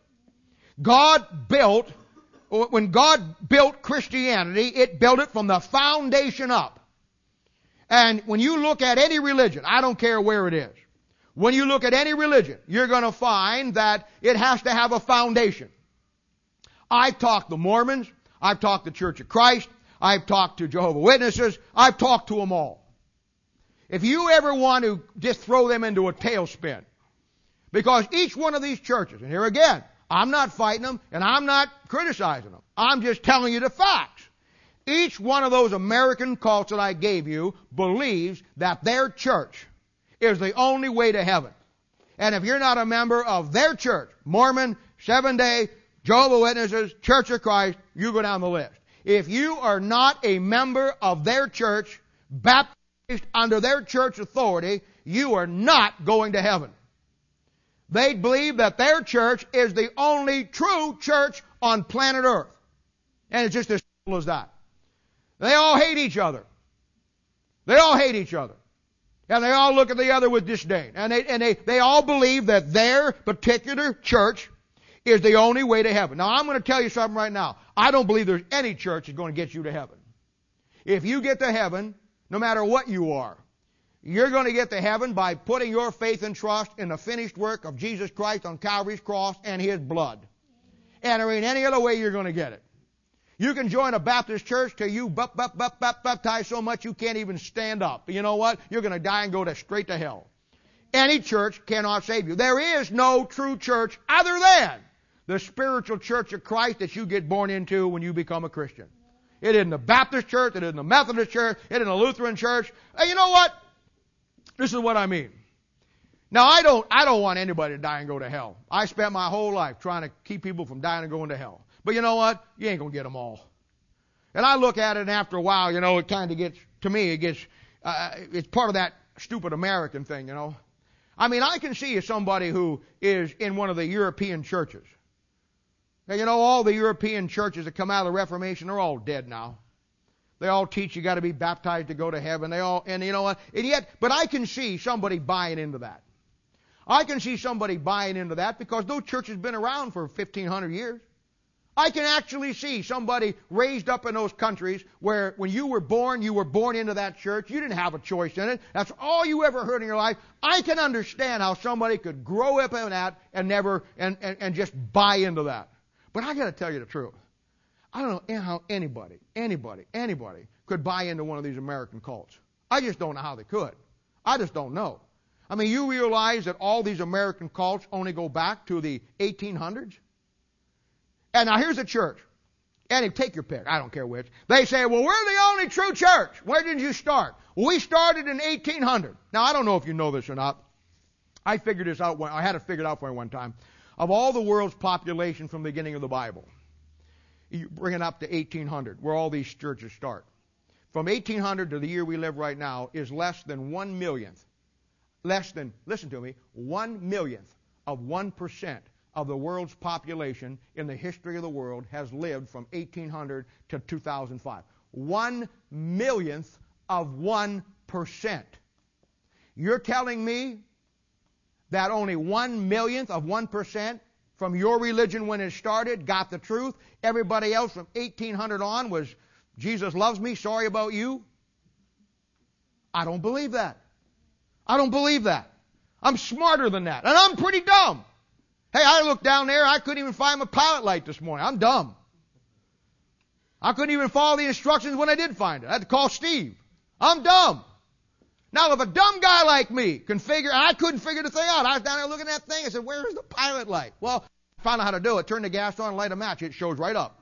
When God built Christianity, it built it from the foundation up. And when you look at any religion, I don't care where it is, when you look at any religion, you're going to find that it has to have a foundation. I've talked to Mormons, I've talked to Church of Christ, I've talked to Jehovah's Witnesses, I've talked to them all. If you ever want to just throw them into a tailspin, because each one of these churches, and here again, I'm not fighting them, and I'm not criticizing them. I'm just telling you the facts. Each one of those American cults that I gave you believes that their church is the only way to heaven. And if you're not a member of their church, Mormon, Seventh-day, Jehovah's Witnesses, Church of Christ, you go down the list. If you are not a member of their church, baptized under their church authority, you are not going to heaven. They believe that their church is the only true church on planet Earth. And it's just as simple as that. They all hate each other. They all hate each other. And they all look at the other with disdain. And they all believe that their particular church is the only way to heaven. Now, I'm going to tell you something right now. I don't believe there's any church that's going to get you to heaven. If you get to heaven, no matter what you are, you're going to get to heaven by putting your faith and trust in the finished work of Jesus Christ on Calvary's cross and His blood. And there ain't any other way you're going to get it. You can join a Baptist church till you baptized so much you can't even stand up. But you know what? You're going to die and go straight to hell. Any church cannot save you. There is no true church other than the spiritual church of Christ that you get born into when you become a Christian. It isn't the Baptist church. It isn't the Methodist church. It isn't a Lutheran church. And you know what? This is what I mean. Now, I don't want anybody to die and go to hell. I spent my whole life trying to keep people from dying and going to hell. But you know what? You ain't going to get them all. And I look at it, and after a while, you know, it kind of gets, to me, it's part of that stupid American thing, you know. I mean, I can see somebody who is in one of the European churches. Now, you know, all the European churches that come out of the Reformation are all dead now. They all teach you got to be baptized to go to heaven. And you know what? But I can see somebody buying into that. I can see somebody buying into that because those churches have been around for 1,500 years. I can actually see somebody raised up in those countries where when you were born into that church. You didn't have a choice in it. That's all you ever heard in your life. I can understand how somebody could grow up in that and never and just buy into that. But I got to tell you the truth. I don't know how anybody could buy into one of these American cults. I just don't know how they could. I just don't know. I mean, you realize that all these American cults only go back to the 1800s? And now here's a church. And take your pick. I don't care which. They say, well, we're the only true church. Where did you start? Well, we started in 1800. Now, I don't know if you know this or not. I figured this out. I had it figured out for you one time. Of all the world's population from the beginning of the Bible, you bring it up to 1800, where all these churches start. From 1800 to the year we live right now is less than 1/millionth. Listen to me, 1/millionth of 1% of the world's population in the history of the world has lived from 1800 to 2005. 1/millionth of 1%. You're telling me that only 1/millionth of 1% from your religion when it started got the truth? Everybody else from 1800 on was, Jesus loves me, sorry about you? I don't believe that. I don't believe that. I'm smarter than that. And I'm pretty dumb. Hey, I looked down there, I couldn't even find my pilot light this morning. I'm dumb. I couldn't even follow the instructions when I did find it. I had to call Steve. I'm dumb. Now, if a dumb guy like me can figure, and I couldn't figure the thing out. I was down there looking at that thing. I said, where's the pilot light? Well, I found out how to do it. Turn the gas on and light a match. It shows right up.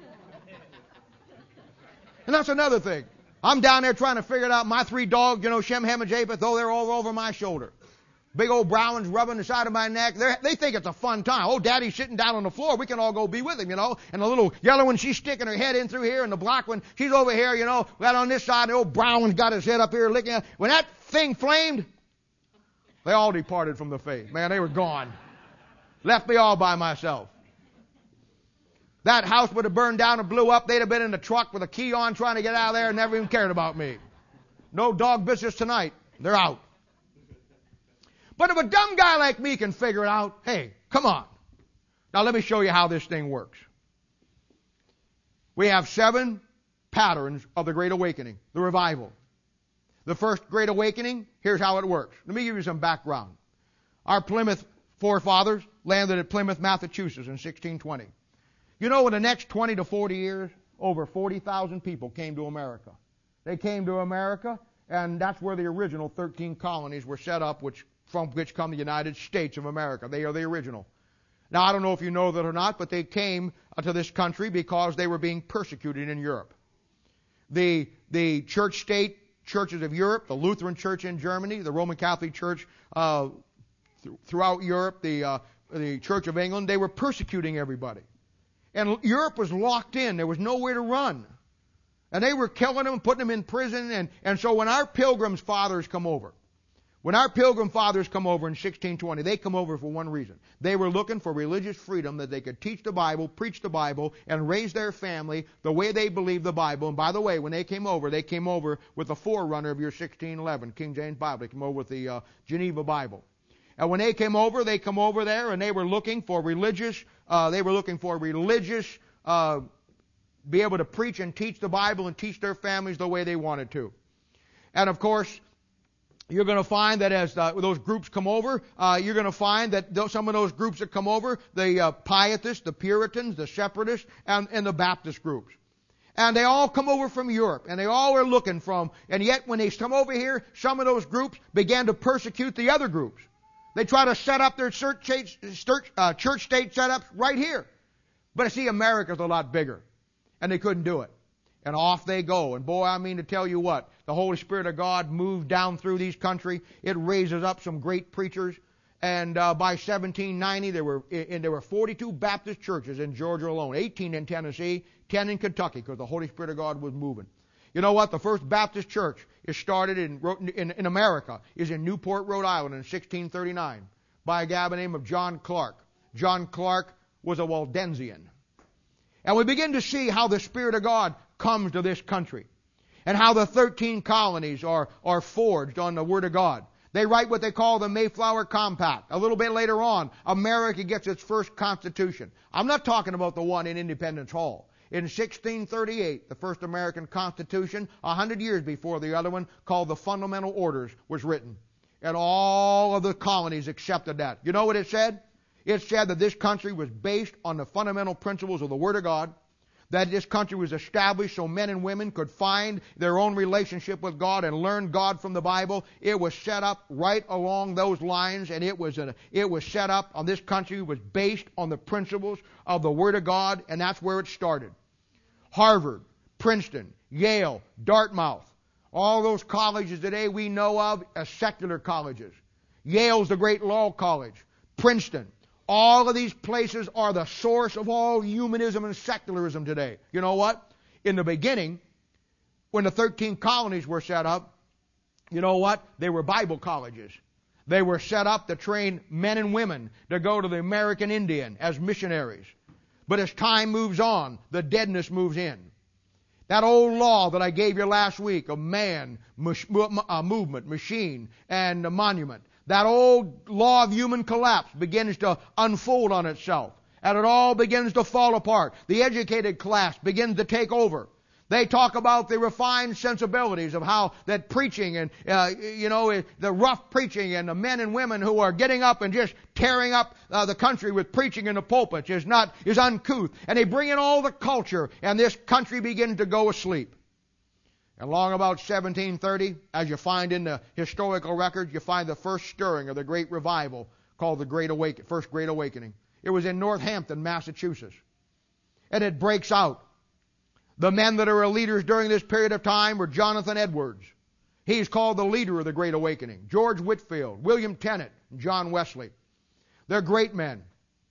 And that's another thing. I'm down there trying to figure it out. My three dogs, you know, Shem, Ham, and Japheth, they're all over my shoulder. Big old brown ones rubbing the side of my neck. They think it's a fun time. Oh, Daddy's sitting down on the floor. We can all go be with him, you know. And the little yellow one, she's sticking her head in through here. And the black one, she's over here, you know. Right on this side. The old brown one's got his head up here licking. When that thing flamed, they all departed from the faith. Man, they were gone. Left me all by myself. That house would have burned down and blew up. They'd have been in the truck with a key on trying to get out of there and never even cared about me. No dog business tonight. They're out. But if a dumb guy like me can figure it out, hey, come on. Now let me show you how this thing works. We have 7 patterns of the Great Awakening, the revival. The first Great Awakening, here's how it works. Let me give you some background. Our Plymouth forefathers landed at Plymouth, Massachusetts in 1620. You know, in the next 20 to 40 years, over 40,000 people came to America. They came to America, and that's where the original 13 colonies were set up, from which come the United States of America. They are the original. Now, I don't know if you know that or not, but they came to this country because they were being persecuted in Europe. The church-state churches of Europe, the Lutheran Church in Germany, the Roman Catholic Church throughout Europe, the Church of England, they were persecuting everybody. And Europe was locked in. There was nowhere to run. And they were killing them, putting them in prison. And so when our pilgrim fathers come over in 1620, they come over for one reason. They were looking for religious freedom, that they could teach the Bible, preach the Bible, and raise their family the way they believed the Bible. And by the way, when they came over with the forerunner of your 1611 King James Bible. They came over with the Geneva Bible. And when they come over there and they were looking for religious, be able to preach and teach the Bible and teach their families the way they wanted to. And of course, you're going to find that as those groups come over, you're going to find that some of those groups that come over, the Pietists, the Puritans, the Separatists, and the Baptist groups. And they all come over from Europe, and they all are looking from, and yet when they come over here, some of those groups began to persecute the other groups. They try to set up their church state setups right here. But see, America's a lot bigger, and they couldn't do it. And off they go. And boy, I mean to tell you what, the Holy Spirit of God moved down through these country. It raises up some great preachers. And by 1790, there were 42 Baptist churches in Georgia alone, 18 in Tennessee, 10 in Kentucky, because the Holy Spirit of God was moving. You know what? The first Baptist church is started in America is in Newport, Rhode Island in 1639 by a guy by the name of John Clark. John Clark was a Waldensian. And we begin to see how the Spirit of God comes to this country and how the 13 colonies are forged on the Word of God. They write what they call the Mayflower Compact. A little bit later on, America gets its first constitution. I'm not talking about the one in Independence Hall. In 1638, the first American Constitution, 100 years before the other one, called the Fundamental Orders, was written. And all of the colonies accepted that. You know what it said? It said that this country was based on the fundamental principles of the Word of God, that this country was established so men and women could find their own relationship with God and learn God from the Bible. It was set up right along those lines, and it was set up on this country was based on the principles of the Word of God, and that's where it started. Harvard, Princeton, Yale, Dartmouth, all those colleges today we know of as secular colleges. Yale's the great law college. Princeton. All of these places are the source of all humanism and secularism today. You know what? In the beginning, when the 13 colonies were set up, you know what? They were Bible colleges. They were set up to train men and women to go to the American Indian as missionaries. But as time moves on, the deadness moves in. That old law that I gave you last week of man, movement, machine, and monument, that old law of human collapse begins to unfold on itself. And it all begins to fall apart. The educated class begins to take over. They talk about the refined sensibilities of how that preaching and, the rough preaching and the men and women who are getting up and just tearing up the country with preaching in the pulpits is uncouth. And they bring in all the culture, and this country begins to go asleep. And long about 1730, as you find in the historical records, you find the first stirring of the great revival called the First Great Awakening. It was in Northampton, Massachusetts. And it breaks out. The men that are leaders during this period of time were Jonathan Edwards. He's called the leader of the Great Awakening. George Whitefield, William Tennant, and John Wesley. They're great men.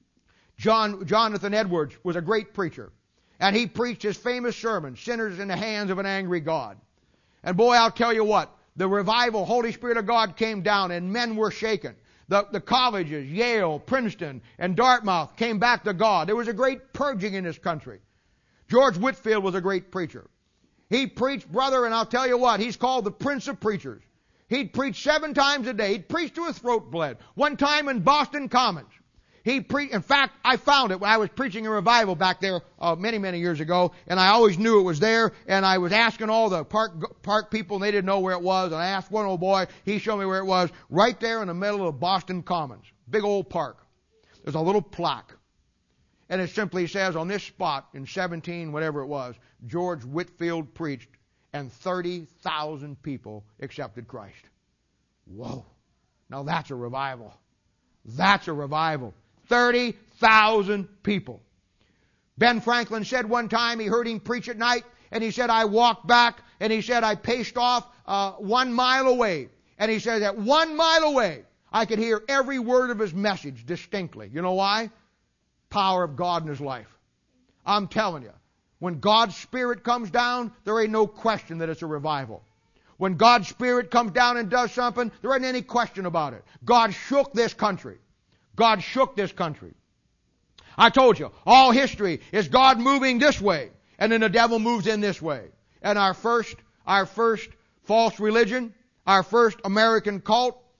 Jonathan Edwards was a great preacher. And he preached his famous sermon, Sinners in the Hands of an Angry God. And boy, I'll tell you what, the revival, Holy Spirit of God came down and men were shaken. The colleges, Yale, Princeton, and Dartmouth came back to God. There was a great purging in this country. George Whitefield was a great preacher. He preached, brother, and I'll tell you what, he's called the Prince of Preachers. He'd preach 7 times a day. He'd preach till his throat bled. One time in Boston Commons. In fact, I found it when I was preaching a revival back there many, many years ago, and I always knew it was there, and I was asking all the park people, and they didn't know where it was, and I asked one old boy, he showed me where it was, right there in the middle of Boston Commons. Big old park. There's a little plaque. And it simply says, on this spot in 17, whatever it was, George Whitefield preached, and 30,000 people accepted Christ. Whoa. Now that's a revival. That's a revival. 30,000 people. Ben Franklin said one time he heard him preach at night, and he said, I walked back, and he said, I paced off 1 mile away. And he said that 1 mile away, I could hear every word of his message distinctly. You know why? Power of God in his life. I'm telling you, when God's Spirit comes down, there ain't no question that it's a revival. When God's Spirit comes down and does something, there ain't any question about it. God shook this country. God shook this country. I told you, all history is God moving this way, and then the devil moves in this way. And our first false religion, our first American cult,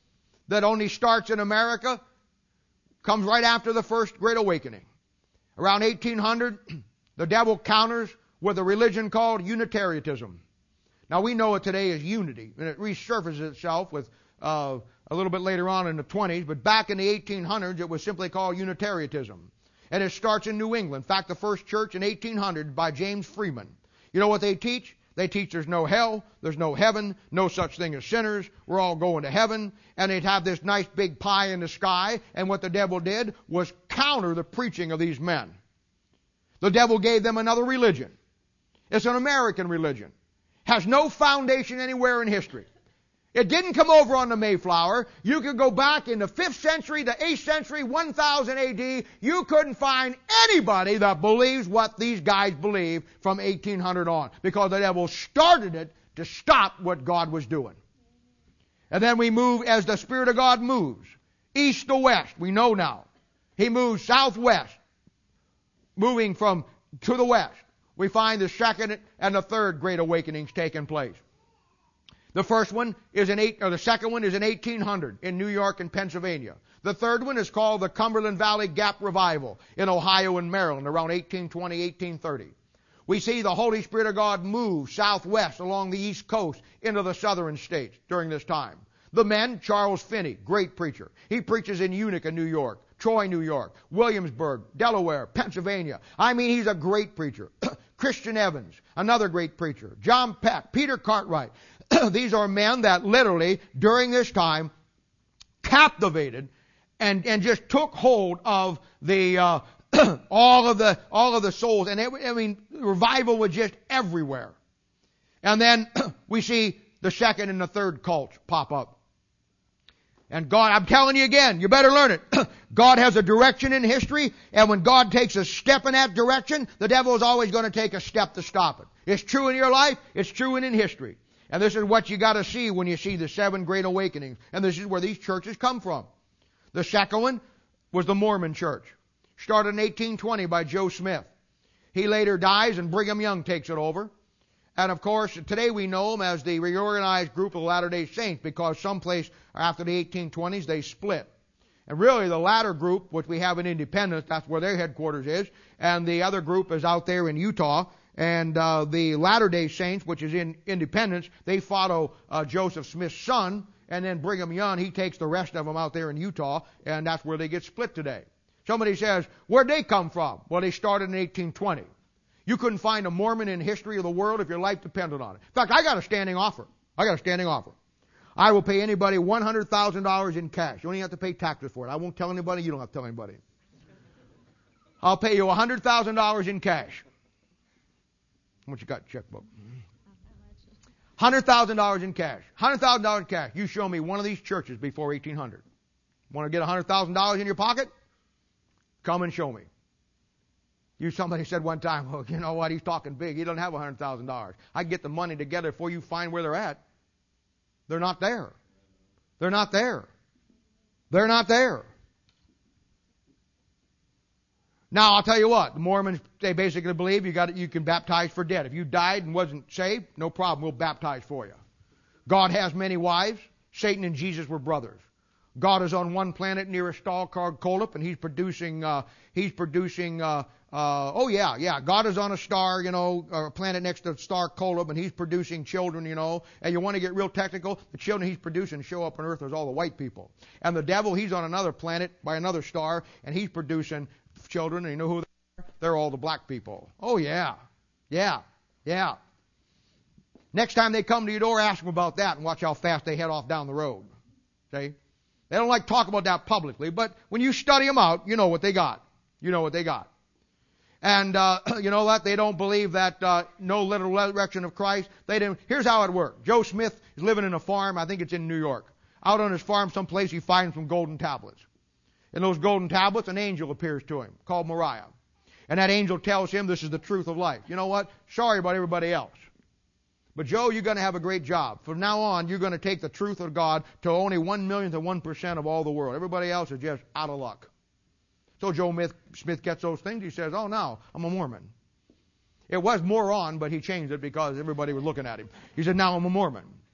that only starts in America comes right after the First Great Awakening. Around 1800, the devil counters with a religion called Unitarianism. Now we know it today as unity, and it resurfaces itself with a little bit later on in the 20s, but back in the 1800s it was simply called Unitarianism. And it starts in New England. In fact, the first church in 1800 by James Freeman. You know what they teach? They teach there's no hell, there's no heaven, no such thing as sinners, we're all going to heaven, and they'd have this nice big pie in the sky, and what the devil did was counter the preaching of these men. The devil gave them another religion. It's an American religion. Has no foundation anywhere in history. It didn't come over on the Mayflower. You could go back in the 5th century, the 8th century, 1000 AD. You couldn't find anybody that believes what these guys believe from 1800 on. Because the devil started it to stop what God was doing. And then we move as the Spirit of God moves. East to west, we know now. He moves southwest. Moving from to the west. We find the second and the third Great Awakenings taking place. The first one is the second one is in 1800 in New York and Pennsylvania. The third one is called the Cumberland Valley Gap Revival in Ohio and Maryland around 1820, 1830. We see the Holy Spirit of God move southwest along the East Coast into the southern states during this time. The men, Charles Finney, great preacher. He preaches in Utica, New York, Troy, New York, Williamsburg, Delaware, Pennsylvania. I mean, he's a great preacher. Christian Evans, another great preacher. John Peck, Peter Cartwright. These are men that literally, during this time, captivated and just took hold of the all of the souls. And revival was just everywhere. And then we see the second and the third cults pop up. And God, I'm telling you again, you better learn it. God has a direction in history, and when God takes a step in that direction, the devil is always going to take a step to stop it. It's true in your life, it's true in history. And this is what you got to see when you see the 7 Great Awakenings. And this is where these churches come from. The second one was the Mormon Church. Started in 1820 by Joe Smith. He later dies and Brigham Young takes it over. And of course, today we know them as the Reorganized Group of Latter-day Saints because someplace after the 1820s they split. And really the latter group, which we have in Independence, that's where their headquarters is. And the other group is out there in Utah. And the Latter-day Saints, which is in Independence, they follow Joseph Smith's son. And then Brigham Young, he takes the rest of them out there in Utah. And that's where they get split today. Somebody says, where'd they come from? Well, they started in 1820. You couldn't find a Mormon in history of the world if your life depended on it. In fact, I got a standing offer. I will pay anybody $100,000 in cash. You only have to pay taxes for it. I won't tell anybody. You don't have to tell anybody. I'll pay you $100,000 in cash. How much you got in checkbook? $100,000 in cash. $100,000 in cash. You show me one of these churches before 1800. Want to get $100,000 in your pocket? Come and show me. Somebody said one time, well, you know what, he's talking big. He doesn't have $100,000. I can get the money together before you find where they're at. They're not there. They're not there. They're not there. Now, I'll tell you what, the Mormons, they basically believe you can baptize for dead. If you died and wasn't saved, no problem, we'll baptize for you. God has many wives. Satan and Jesus were brothers. God is on one planet near a star called Kolob, and he's producing, God is on a star, a planet next to the star Kolob, and he's producing children, and you want to get real technical, the children he's producing show up on earth as all the white people. And the devil, he's on another planet by another star, and he's producing children, and you know who they are? They're all the black people. Oh yeah. Next time they come to your door, ask them about that, and watch how fast they head off down the road. See? They don't like to talk about that publicly, but when you study them out, you know what they got. And you know what? They don't believe that no literal resurrection of Christ. Here's how it worked. Joe Smith is living in a farm. I think it's in New York. Out on his farm someplace, he finds some golden tablets. In those golden tablets, an angel appears to him called Moriah. And that angel tells him this is the truth of life. You know what? Sorry about everybody else. But Joe, you're going to have a great job. From now on, you're going to take the truth of God to only 1/1,000,000% of all the world. Everybody else is just out of luck. So Joe Smith gets those things. He says, oh, no, I'm a Mormon. It was moron, but he changed it because everybody was looking at him. He said, now I'm a Mormon.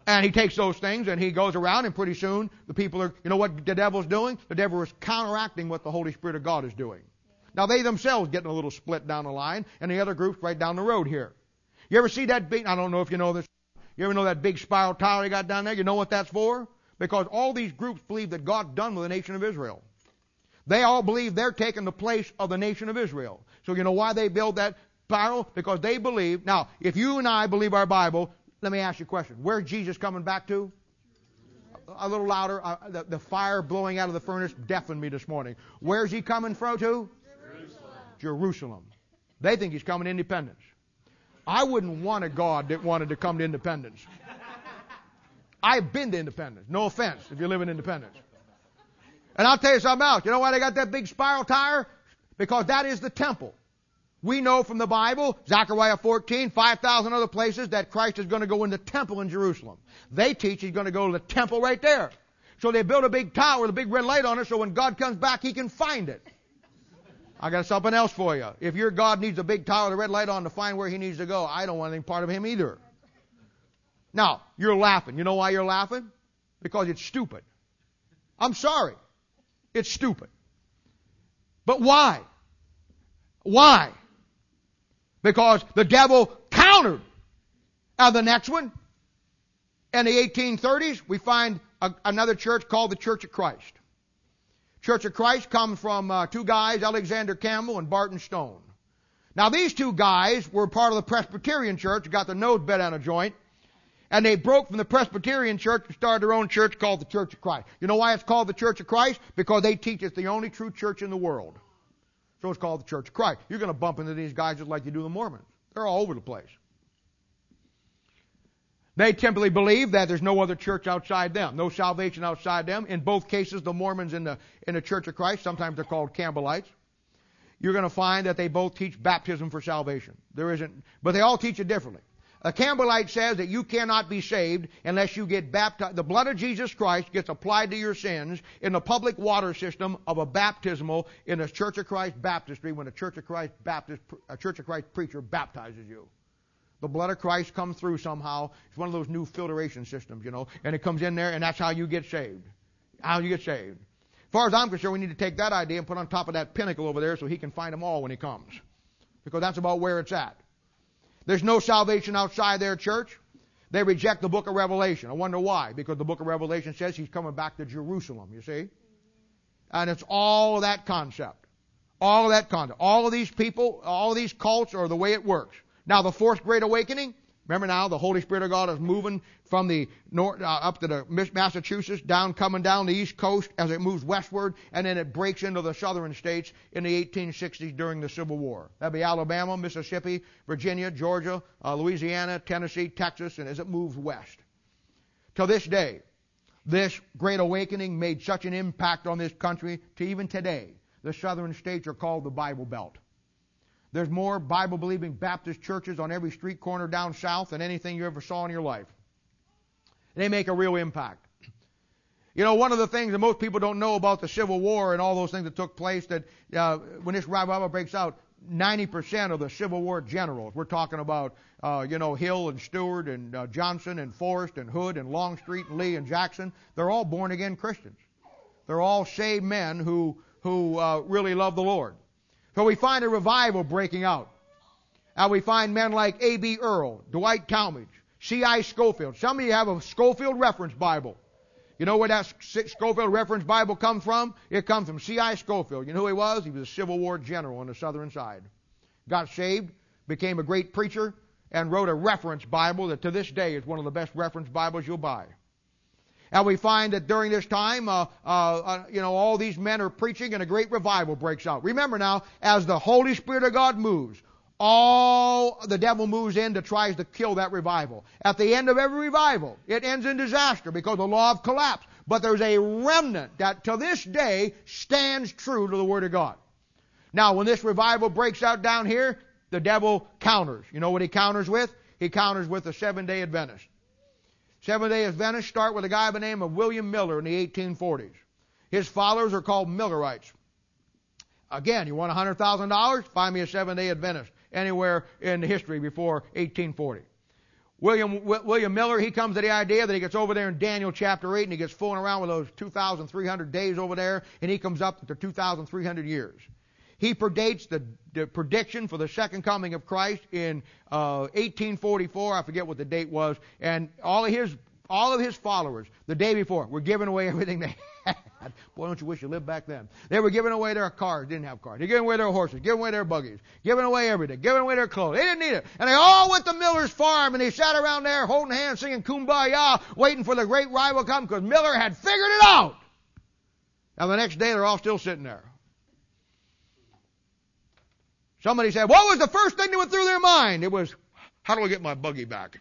And he takes those things and he goes around, and pretty soon the people are, you know what the devil's doing? The devil is counteracting what the Holy Spirit of God is doing. Now they themselves getting a little split down the line, and the other group's right down the road here. You ever see that big, I don't know if you know this, you ever know that big spiral tower they got down there? You know what that's for? Because all these groups believe that God's done with the nation of Israel. They all believe they're taking the place of the nation of Israel. So you know why they build that spiral? Because they believe, now if you and I believe our Bible, let me ask you a question. Where's Jesus coming back to? A little louder. The fire blowing out of the furnace deafened me this morning. Where's he coming from to? Jerusalem. They think he's coming to independence. I wouldn't want a God that wanted to come to independence. I've been to independence. No offense if you live in independence. And I'll tell you something else. You know why they got that big spiral tower? Because that is the temple. We know from the Bible, Zechariah 14, 5,000 other places, that Christ is going to go in the temple in Jerusalem. They teach he's going to go to the temple right there. So they build a big tower with a big red light on it so when God comes back, he can find it. I got something else for you. If your God needs a big tower with a red light on to find where he needs to go, I don't want anything part of him either. Now, you're laughing. You know why you're laughing? Because it's stupid. I'm sorry. It's stupid. But why? Why? Because the devil countered. And the next one, in the 1830s, we find another church called the Church of Christ. Church of Christ comes from two guys, Alexander Campbell and Barton Stone. Now these two guys were part of the Presbyterian church, got their nose bent on a joint, and they broke from the Presbyterian church and started their own church called the Church of Christ. You know why it's called the Church of Christ? Because they teach it's the only true church in the world. So it's called the Church of Christ. You're going to bump into these guys just like you do the Mormons. They're all over the place. They simply believe that there's no other church outside them, no salvation outside them. In both cases, the Mormons in the Church of Christ, sometimes they're called Campbellites, you're going to find that they both teach baptism for salvation. There isn't, but they all teach it differently. A Campbellite says that you cannot be saved unless you get baptized. The blood of Jesus Christ gets applied to your sins in the public water system of a baptismal in a Church of Christ baptistry when a Church of Christ preacher baptizes you. The blood of Christ comes through somehow. It's one of those new filtration systems, you know, and it comes in there, and that's how you get saved. How you get saved. As far as I'm concerned, we need to take that idea and put on top of that pinnacle over there so he can find them all when he comes. Because that's about where it's at. There's no salvation outside their church. They reject the book of Revelation. I wonder why. Because the book of Revelation says he's coming back to Jerusalem, you see. And it's all of that concept. All of that concept. All of these people, all of these cults are the way it works. Now, the Fourth Great Awakening, remember now, the Holy Spirit of God is moving from the north, up to the Massachusetts, coming down the East Coast as it moves westward, and then it breaks into the southern states in the 1860s during the Civil War. That'd be Alabama, Mississippi, Virginia, Georgia, Louisiana, Tennessee, Texas, and as it moves west. To this day, this Great Awakening made such an impact on this country to even today, the southern states are called the Bible Belt. There's more Bible-believing Baptist churches on every street corner down south than anything you ever saw in your life. They make a real impact. You know, one of the things that most people don't know about the Civil War and all those things that took place, that when this revival breaks out, 90% of the Civil War generals, we're talking about, Hill and Stewart and Johnson and Forrest and Hood and Longstreet and Lee and Jackson, they're all born-again Christians. They're all saved men who really love the Lord. So we find a revival breaking out. And we find men like A.B. Earl, Dwight Talmage, C.I. Scofield. Some of you have a Scofield Reference Bible. You know where that Scofield Reference Bible comes from? It comes from C.I. Scofield. You know who he was? He was a Civil War general on the southern side. Got saved, became a great preacher, and wrote a reference Bible that to this day is one of the best reference Bibles you'll buy. And we find that during this time, all these men are preaching and a great revival breaks out. Remember now, as the Holy Spirit of God moves, all the devil moves in to try to kill that revival. At the end of every revival, it ends in disaster because the law of collapse. But there's a remnant that to this day stands true to the Word of God. Now, when this revival breaks out down here, the devil counters. You know what he counters with? He counters with the Seventh-day Adventists. Seventh-day Adventists start with a guy by the name of William Miller in the 1840s. His followers are called Millerites. Again, you want $100,000? Find me a Seventh-day Adventist anywhere in history before 1840. William Miller, he comes to the idea that he gets over there in Daniel chapter 8 and he gets fooling around with those 2,300 days over there, and he comes up to 2,300 years. He predates the prediction for the second coming of Christ in 1844. I forget what the date was. And all of his followers, the day before, were giving away everything they had. Boy, don't you wish you lived back then. They were giving away their cars, didn't have cars. They were giving away their horses, giving away their buggies, giving away everything, giving away their clothes. They didn't need it. And they all went to Miller's farm, and they sat around there holding hands, singing Kumbaya, waiting for the great revival to come, because Miller had figured it out. Now the next day, they're all still sitting there. Somebody said, what was the first thing that went through their mind? It was, how do I get my buggy back?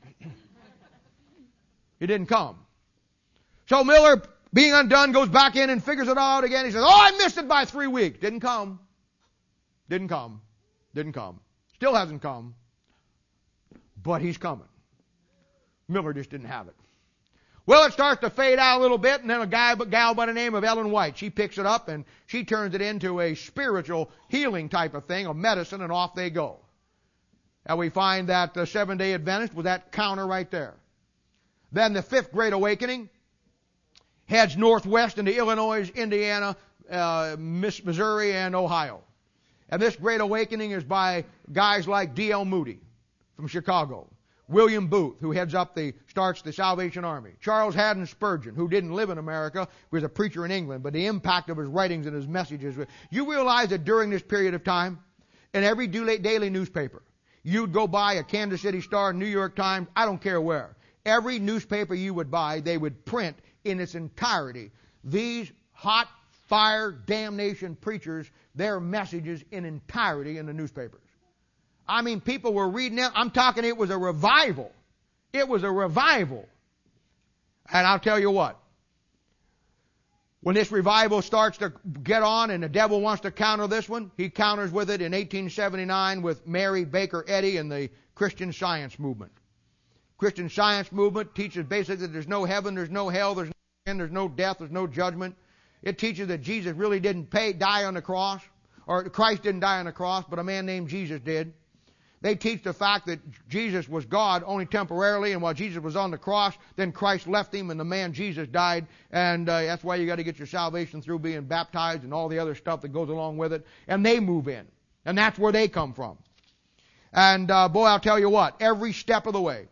It didn't come. So Miller, being undone, goes back in and figures it all out again. He says, I missed it by 3 weeks. Didn't come. Didn't come. Didn't come. Still hasn't come. But he's coming. Miller just didn't have it. Well, it starts to fade out a little bit, and then a gal by the name of Ellen White, she picks it up and she turns it into a spiritual healing type of thing, a medicine, and off they go. And we find that the Seventh-day Adventist was that counter right there. Then the Fifth Great Awakening heads northwest into Illinois, Indiana, Missouri, and Ohio. And this Great Awakening is by guys like D.L. Moody from Chicago, William Booth, who starts the Salvation Army, Charles Haddon Spurgeon, who didn't live in America, was a preacher in England, but the impact of his writings and his messages. You realize that during this period of time, in every daily newspaper, you'd go buy a Kansas City Star, New York Times, I don't care where. Every newspaper you would buy, they would print in its entirety these hot fire damnation preachers, their messages in entirety in the newspapers. I mean, people were reading it. I'm talking, it was a revival. It was a revival. And I'll tell you what. When this revival starts to get on and the devil wants to counter this one, he counters with it in 1879 with Mary Baker Eddy and the Christian Science movement. Christian Science movement teaches basically that there's no heaven, there's no hell, there's no sin, there's no death, there's no judgment. It teaches that Jesus really didn't die on the cross, or Christ didn't die on the cross, but a man named Jesus did. They teach the fact that Jesus was God only temporarily, and while Jesus was on the cross, then Christ left him and the man Jesus died, and that's why you got to get your salvation through being baptized and all the other stuff that goes along with it. And they move in, and that's where they come from. And boy, I'll tell you what, every step of the way,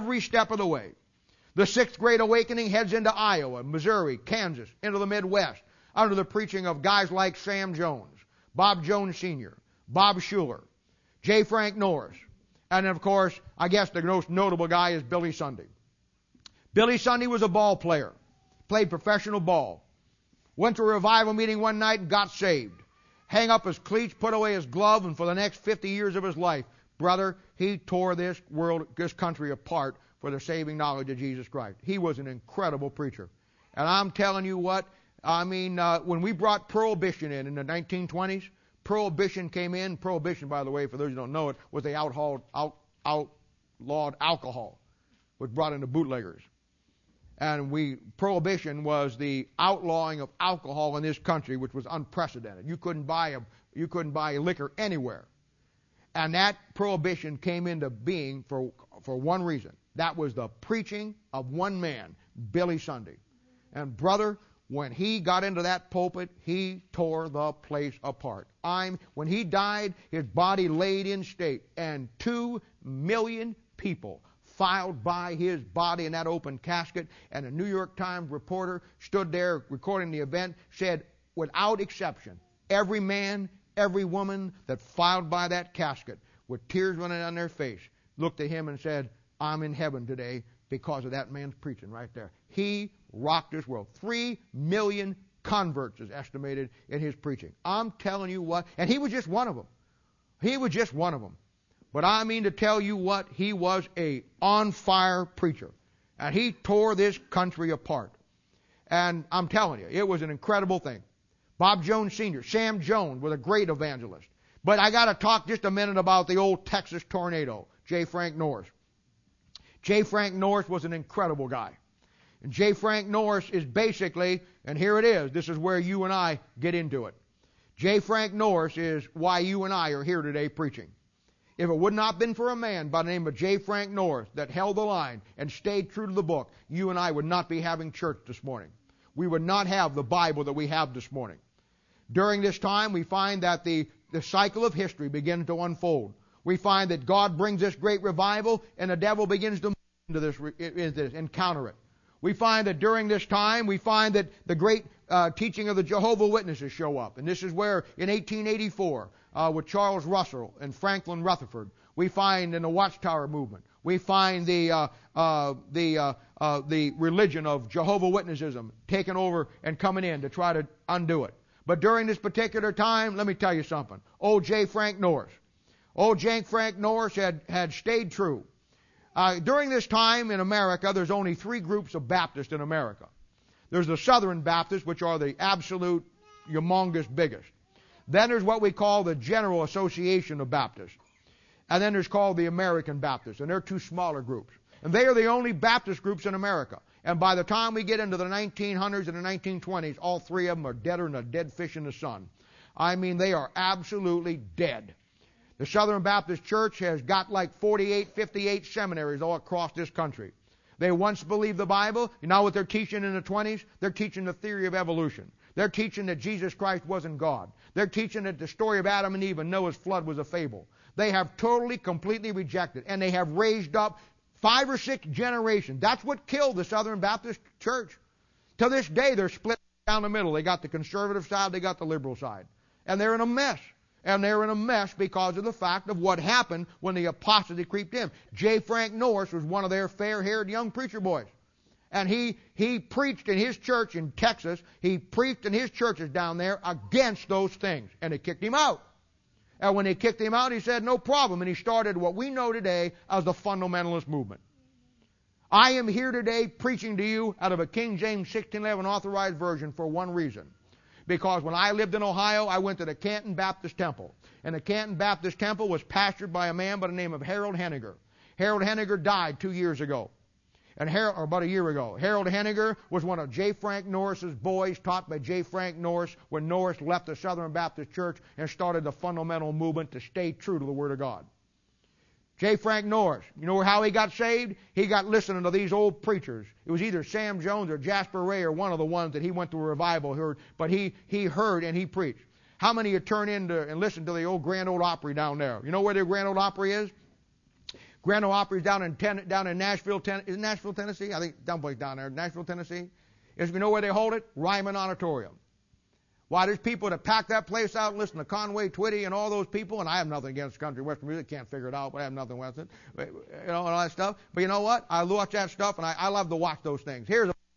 the Sixth Great Awakening heads into Iowa, Missouri, Kansas, into the Midwest, under the preaching of guys like Sam Jones, Bob Jones Sr., Bob Schuller, J. Frank Norris, and of course, I guess the most notable guy is Billy Sunday. Billy Sunday was a ball player, played professional ball, went to a revival meeting one night and got saved. Hang up his cleats, put away his glove, and for the next 50 years of his life, brother, he tore this country apart for the saving knowledge of Jesus Christ. He was an incredible preacher. And I'm telling you what, when we brought Prohibition in the 1920s, Prohibition came in. Prohibition, by the way, for those who don't know it, was the outlawed alcohol, was brought into bootleggers. And Prohibition was the outlawing of alcohol in this country, which was unprecedented. You couldn't buy liquor anywhere. And that Prohibition came into being for one reason. That was the preaching of one man, Billy Sunday. And brother, when he got into that pulpit, he tore the place apart. When he died, his body laid in state, and 2 million people filed by his body in that open casket, and a New York Times reporter stood there recording the event, said, without exception, every man, every woman that filed by that casket, with tears running down their face, looked at him and said, I'm in heaven today because of that man's preaching right there. He rocked this world. 3 million converts is estimated in his preaching. I'm telling you what, and he was just one of them. He was just one of them. But I mean to tell you what, he was a on-fire preacher. And he tore this country apart. And I'm telling you, it was an incredible thing. Bob Jones Sr., Sam Jones was a great evangelist. But I got to talk just a minute about the old Texas tornado, J. Frank Norris. J. Frank Norris was an incredible guy. And J. Frank Norris is basically, and here it is, this is where you and I get into it. J. Frank Norris is why you and I are here today preaching. If it would not have been for a man by the name of J. Frank Norris that held the line and stayed true to the book, you and I would not be having church this morning. We would not have the Bible that we have this morning. During this time, we find that the cycle of history begins to unfold. We find that God brings this great revival, and the devil begins to move into this, encounter it. We find that during this time, we find that the great teaching of the Jehovah's Witnesses show up. And this is where, in 1884, with Charles Russell and Franklin Rutherford, we find in the Watchtower movement, we find the religion of Jehovah's Witnessism taking over and coming in to try to undo it. But during this particular time, let me tell you something. Old J. Frank Norris. Old J. Frank Norris had stayed true. During this time in America, there's only 3 groups of Baptists in America. There's the Southern Baptists, which are the absolute humongous biggest. Then there's what we call the General Association of Baptists. And then there's called the American Baptists, and they're 2 smaller groups. And they are the only Baptist groups in America. And by the time we get into the 1900s and the 1920s, all 3 of them are deader than a dead fish in the sun. I mean, they are absolutely dead. The Southern Baptist Church has got like 48, 58 seminaries all across this country. They once believed the Bible. You know what they're teaching in the 20s? They're teaching the theory of evolution. They're teaching that Jesus Christ wasn't God. They're teaching that the story of Adam and Eve and Noah's flood was a fable. They have totally, completely rejected, and they have raised up 5 or 6 generations. That's what killed the Southern Baptist Church. To this day, they're split down the middle. They got the conservative side, they got the liberal side. And they're in a mess. And they're in a mess because of the fact of what happened when the apostasy creeped in. J. Frank Norris was one of their fair-haired young preacher boys. And he preached in his church in Texas. He preached in his churches down there against those things. And they kicked him out. And when they kicked him out, he said, no problem. And he started what we know today as the fundamentalist movement. I am here today preaching to you out of a King James 1611 authorized version for one reason. Because when I lived in Ohio, I went to the Canton Baptist Temple. And the Canton Baptist Temple was pastored by a man by the name of Harold Henniger. Harold Henniger died 2 years ago. Or about a year ago. Harold Henniger was one of J. Frank Norris's boys, taught by J. Frank Norris when Norris left the Southern Baptist Church and started the fundamental movement to stay true to the Word of God. J. Frank Norris, you know how he got saved? He got listening to these old preachers. It was either Sam Jones or Jasper Ray or one of the ones that he went to a revival, heard, but he heard and he preached. How many of you turn in and listen to the old Grand Ole Opry down there? You know where the Grand Ole Opry is? Grand Ole Opry is down in Nashville, is it Nashville, Tennessee? I think someplace down there, Nashville, Tennessee. You know where they hold it? Ryman Auditorium. Why, there's people that pack that place out and listen to Conway Twitty and all those people, and I have nothing against country western music, can't figure it out, but I have nothing against it, and all that stuff. But you know what? I watch that stuff, and I love to watch those things.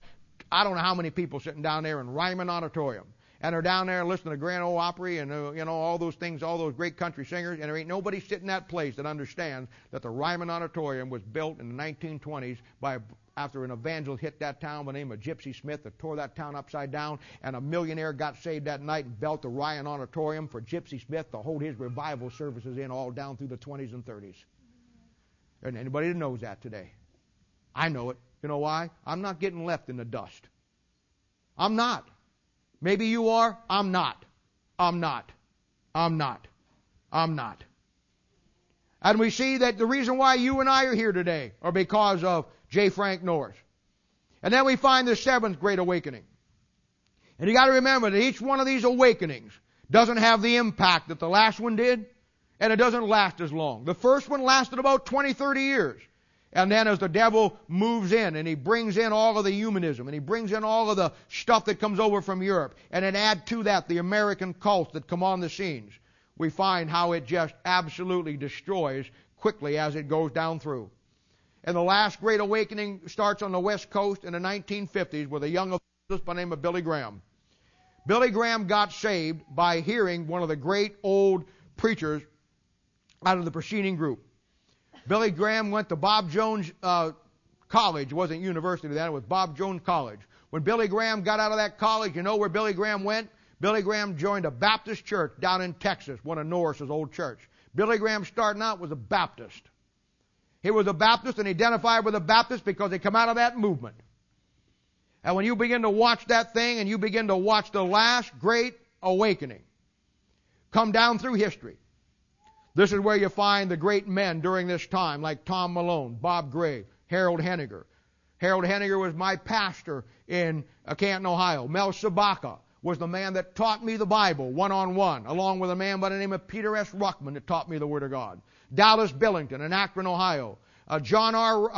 I don't know how many people sitting down there in Ryman Auditorium, and they're down there listening to Grand Ole Opry and all those things, all those great country singers, and there ain't nobody sitting in that place that understands that the Ryman Auditorium was built in the 1920s after an evangelist hit that town by the name of Gypsy Smith that tore that town upside down, and a millionaire got saved that night and built the Ryman Auditorium for Gypsy Smith to hold his revival services in all down through the 20s and 30s. And anybody that knows that today. I know it. You know why? I'm not getting left in the dust. I'm not. Maybe you are. I'm not. I'm not. I'm not. I'm not. And we see that the reason why you and I are here today are because of J. Frank Norris. And then we find the 7th Great Awakening. And you got to remember that each one of these awakenings doesn't have the impact that the last one did, and it doesn't last as long. The first one lasted about 20, 30 years. And then as the devil moves in and he brings in all of the humanism and he brings in all of the stuff that comes over from Europe, and then add to that the American cults that come on the scenes, we find how it just absolutely destroys quickly as it goes down through. And the last Great Awakening starts on the West Coast in the 1950s with a young evangelist by the name of Billy Graham. Billy Graham got saved by hearing one of the great old preachers out of the preceding group. Billy Graham went to Bob Jones College. It wasn't university then, it was Bob Jones College. When Billy Graham got out of that college, you know where Billy Graham went? Billy Graham joined a Baptist church down in Texas, one of Norris's old church. Billy Graham starting out was a Baptist. He was a Baptist and identified with a Baptist because he come out of that movement. And when you begin to watch that thing and you begin to watch the last Great Awakening come down through history, This is where you find the great men during this time, like Tom Malone, Bob Gray, Harold Henniger. Harold Henniger was my pastor in Canton, Ohio. Mel Sabaka was the man that taught me the Bible one-on-one, along with a man by the name of Peter S. Ruckman that taught me the Word of God. Dallas Billington in Akron, Ohio. John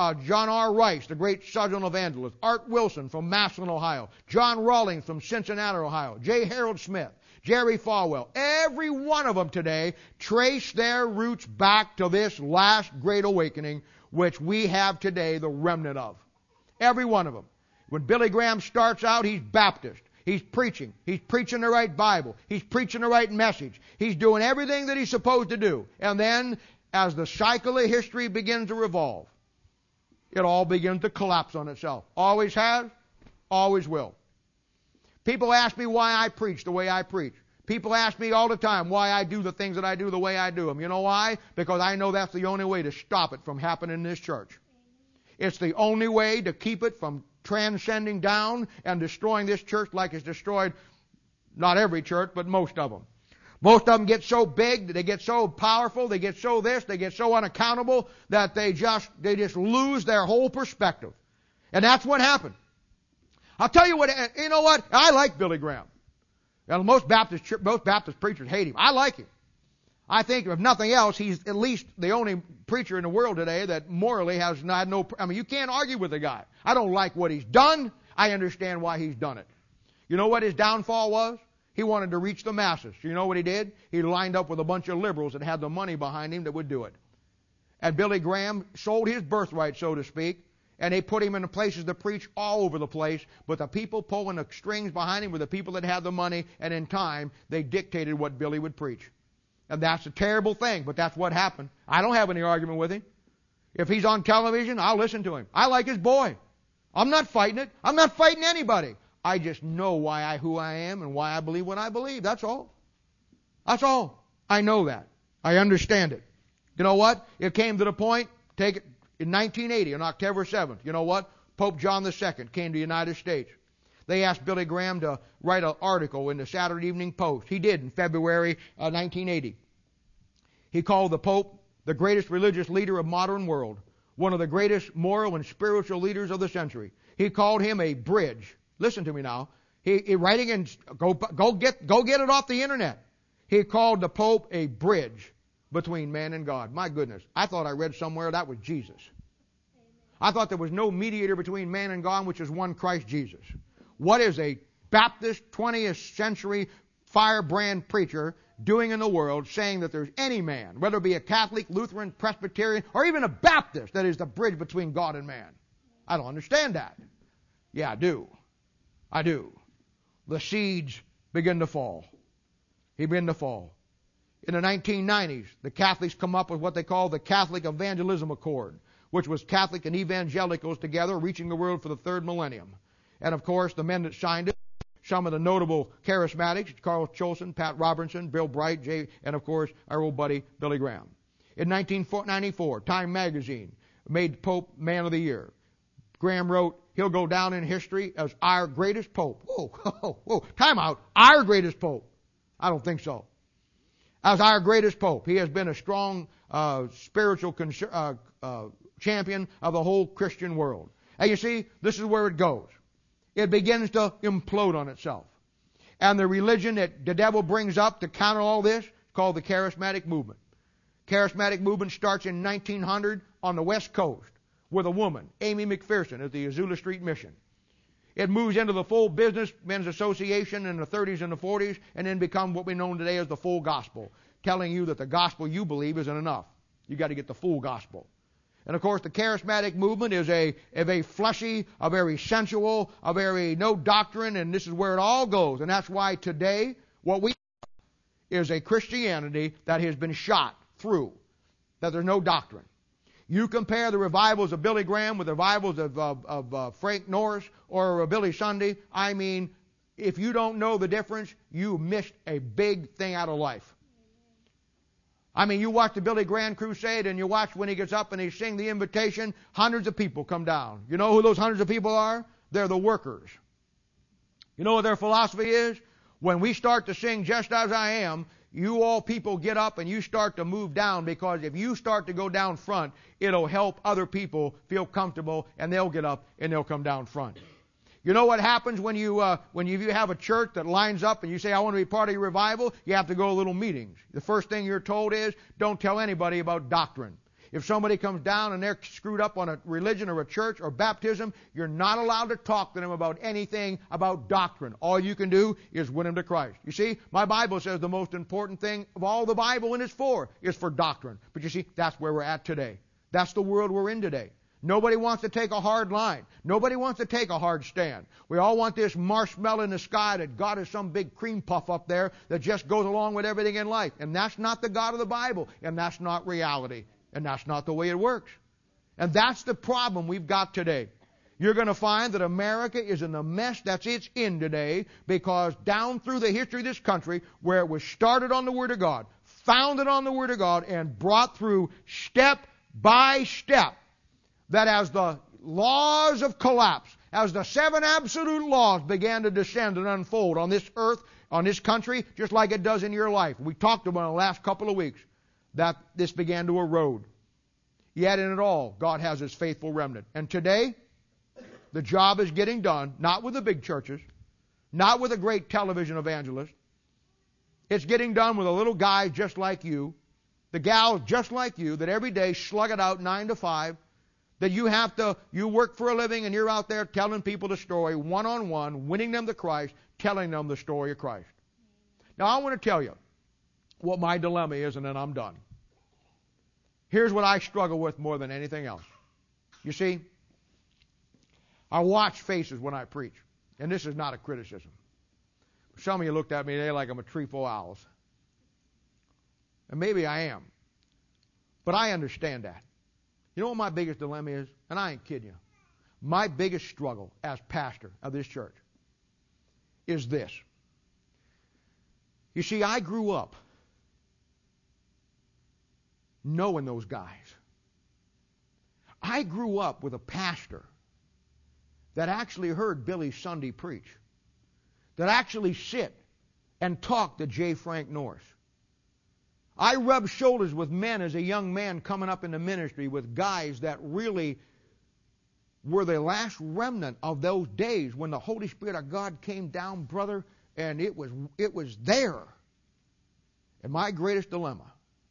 R. Rice, the great Southern evangelist. Art Wilson from Massillon, Ohio. John Rawlings from Cincinnati, Ohio. J. Harold Smith. Jerry Falwell. Every one of them today trace their roots back to this last great awakening, which we have today the remnant of. Every one of them. When Billy Graham starts out, he's Baptist. He's preaching. He's preaching the right Bible. He's preaching the right message. He's doing everything that he's supposed to do. And then, as the cycle of history begins to revolve, it all begins to collapse on itself. Always has, always will. People ask me why I preach the way I preach. People ask me all the time why I do the things that I do the way I do them. You know why? Because I know that's the only way to stop it from happening in this church. It's the only way to keep it from transcending down and destroying this church like it's destroyed not every church, but most of them. Most of them get so big, they get so powerful, they get so this, they get so unaccountable that they just lose their whole perspective. And that's what happened. I'll tell you what, you know what? I like Billy Graham. Well, most Baptist preachers hate him. I like him. I think, if nothing else, he's at least the only preacher in the world today that morally has not no... I mean, you can't argue with the guy. I don't like what he's done. I understand why he's done it. You know what his downfall was? He wanted to reach the masses. You know what he did? He lined up with a bunch of liberals that had the money behind him that would do it. And Billy Graham sold his birthright, so to speak, and they put him in the places to preach all over the place, but the people pulling the strings behind him were the people that had the money, and in time, they dictated what Billy would preach. And that's a terrible thing, but that's what happened. I don't have any argument with him. If he's on television, I'll listen to him. I like his boy. I'm not fighting it. I'm not fighting anybody. I just know who I am and why I believe what I believe. That's all. That's all. I know that. I understand it. You know what? It came to the point, take it, in 1980, on October 7th, you know what? Pope John II came to the United States. They asked Billy Graham to write an article in the Saturday Evening Post. He did in February 1980. He called the Pope the greatest religious leader of modern world, one of the greatest moral and spiritual leaders of the century. He called him a bridge. Listen to me now. He writing in, go get it off the internet. He called the Pope a bridge between man and God. My goodness. I thought I read somewhere that was Jesus. I thought there was no mediator between man and God, which is one Christ Jesus. What is a Baptist 20th century firebrand preacher doing in the world saying that there's any man, whether it be a Catholic, Lutheran, Presbyterian, or even a Baptist, that is the bridge between God and man? I don't understand that. Yeah, I do. I do. The seeds begin to fall. He began to fall. In the 1990s, the Catholics come up with what they call the Catholic Evangelism Accord, which was Catholic and evangelicals together reaching the world for the third millennium. And of course, the men that signed it, some of the notable charismatics, Carl Cholson, Pat Robertson, Bill Bright, and of course, our old buddy, Billy Graham. In 1994, Time Magazine made Pope Man of the Year. Graham wrote, he'll go down in history as our greatest Pope. Whoa, time out. Our greatest Pope. I don't think so. As our greatest Pope. He has been a strong spiritual champion of the whole Christian world. And you see, this is where it goes. It begins to implode on itself. And the religion that the devil brings up to counter all this is called the charismatic movement. Charismatic movement starts in 1900 on the West Coast with a woman, Amy McPherson, at the Azusa Street Mission. It moves into the full business men's association in the 30s and the 40s, and then becomes what we know today as the full gospel, telling you that the gospel you believe isn't enough. You got to get the full gospel. And of course, the charismatic movement is a fleshy, a very sensual, a very no doctrine, and this is where it all goes. And that's why today what we have is a Christianity that has been shot through, that there's no doctrine. You compare the revivals of Billy Graham with the revivals of Frank Norris or Billy Sunday. I mean, if you don't know the difference, you missed a big thing out of life. I mean, you watch the Billy Graham crusade and you watch when he gets up and he sings the invitation, hundreds of people come down. You know who those hundreds of people are? They're the workers. You know what their philosophy is? When we start to sing Just As I Am, you all people get up and you start to move down, because if you start to go down front, it'll help other people feel comfortable and they'll get up and they'll come down front. You know what happens when you have a church that lines up and you say, I want to be part of your revival? You have to go to little meetings. The first thing you're told is, don't tell anybody about doctrine. If somebody comes down and they're screwed up on a religion or a church or baptism, you're not allowed to talk to them about anything about doctrine. All you can do is win them to Christ. You see, my Bible says the most important thing of all the Bible and it's for is for doctrine. But you see, that's where we're at today. That's the world we're in today. Nobody wants to take a hard line. Nobody wants to take a hard stand. We all want this marshmallow in the sky that God is some big cream puff up there that just goes along with everything in life. And that's not the God of the Bible. And that's not reality. And that's not the way it works. And that's the problem we've got today. You're going to find that America is in the mess that's it's in today, because down through the history of this country, where it was started on the Word of God, founded on the Word of God, and brought through step by step, that as the laws of collapse, as the 7 absolute laws began to descend and unfold on this earth, on this country, just like it does in your life. We talked about it in the last couple of weeks, that this began to erode. Yet in it all, God has His faithful remnant. And today, the job is getting done, not with the big churches, not with a great television evangelist. It's getting done with a little guy just like you, the gal just like you, that every day slug it out 9 to 5, that you work for a living and you're out there telling people the story one-on-one, winning them to Christ, telling them the story of Christ. Now I want to tell you what my dilemma is, and then I'm done. Here's what I struggle with more than anything else. You see, I watch faces when I preach, and this is not a criticism. Some of you looked at me today like I'm a tree full of owls. And maybe I am. But I understand that. You know what my biggest dilemma is? And I ain't kidding you. My biggest struggle as pastor of this church is this. You see, I grew up knowing those guys. I grew up with a pastor that actually heard Billy Sunday preach, that actually sit and talk to J. Frank Norris. I rubbed shoulders with men as a young man coming up in the ministry with guys that really were the last remnant of those days when the Holy Spirit of God came down, brother, and it was there. And my greatest dilemma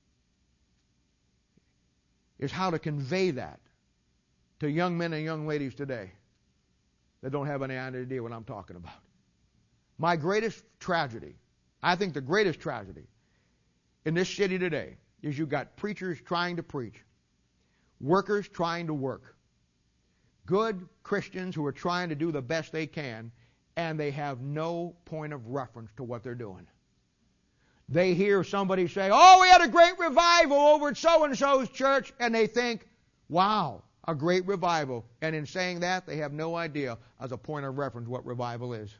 is how to convey that to young men and young ladies today that don't have any idea what I'm talking about. My greatest tragedy, I think the greatest tragedy in this city today, is you've got preachers trying to preach, workers trying to work, good Christians who are trying to do the best they can, and they have no point of reference to what they're doing. They hear somebody say, oh, we had a great revival over at so-and-so's church, and they think, wow, a great revival. And in saying that, they have no idea as a point of reference what revival is.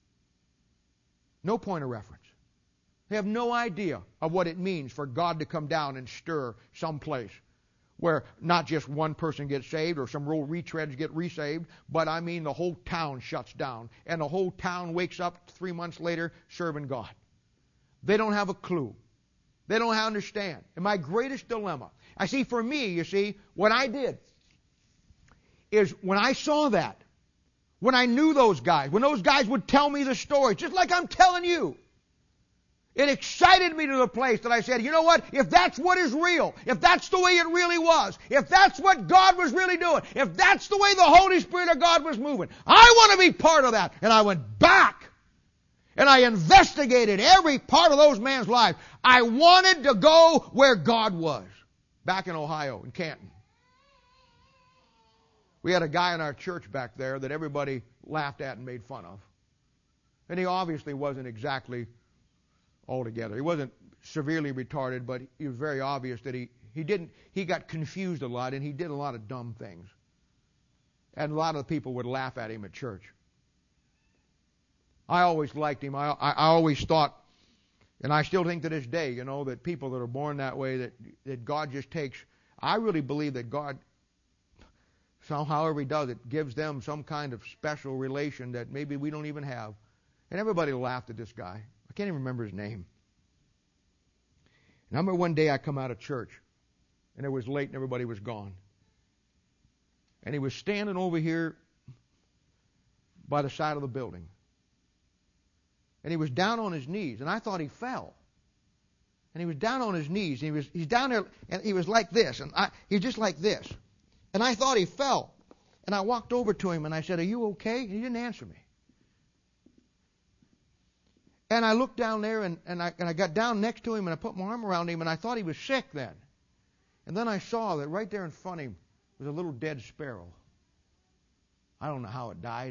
No point of reference. They have no idea of what it means for God to come down and stir someplace where not just one person gets saved or some real retreads get resaved, but I mean the whole town shuts down and the whole town wakes up 3 months later serving God. They don't have a clue. They don't understand. And my greatest dilemma, I see for me, you see, what I did is when I saw that, when I knew those guys, when those guys would tell me the story, just like I'm telling you, it excited me to the place that I said, you know what? If that's what is real, if that's the way it really was, if that's what God was really doing, if that's the way the Holy Spirit of God was moving, I want to be part of that. And I went back and I investigated every part of those men's lives. I wanted to go where God was. Back in Ohio, in Canton. We had a guy in our church back there that everybody laughed at and made fun of. And he obviously wasn't exactly altogether. He wasn't severely retarded, but it was very obvious that he got confused a lot and he did a lot of dumb things. And a lot of the people would laugh at him at church. I always liked him. I always thought, and I still think to this day, you know, that people that are born that way, that God just takes, I really believe that God, however he does it, gives them some kind of special relation that maybe we don't even have. And everybody laughed at this guy. I can't even remember his name. And I remember one day I come out of church, and it was late and everybody was gone. And he was standing over here by the side of the building. And he was down on his knees, and I thought he fell. And he was down on his knees. And he's down there, and he was like this, and he was just like this. And I thought he fell. And I walked over to him, and I said, "Are you okay?" And he didn't answer me. And I looked down there, and I got down next to him, and I put my arm around him, and I thought he was sick then. And then I saw that right there in front of him was a little dead sparrow. I don't know how it died.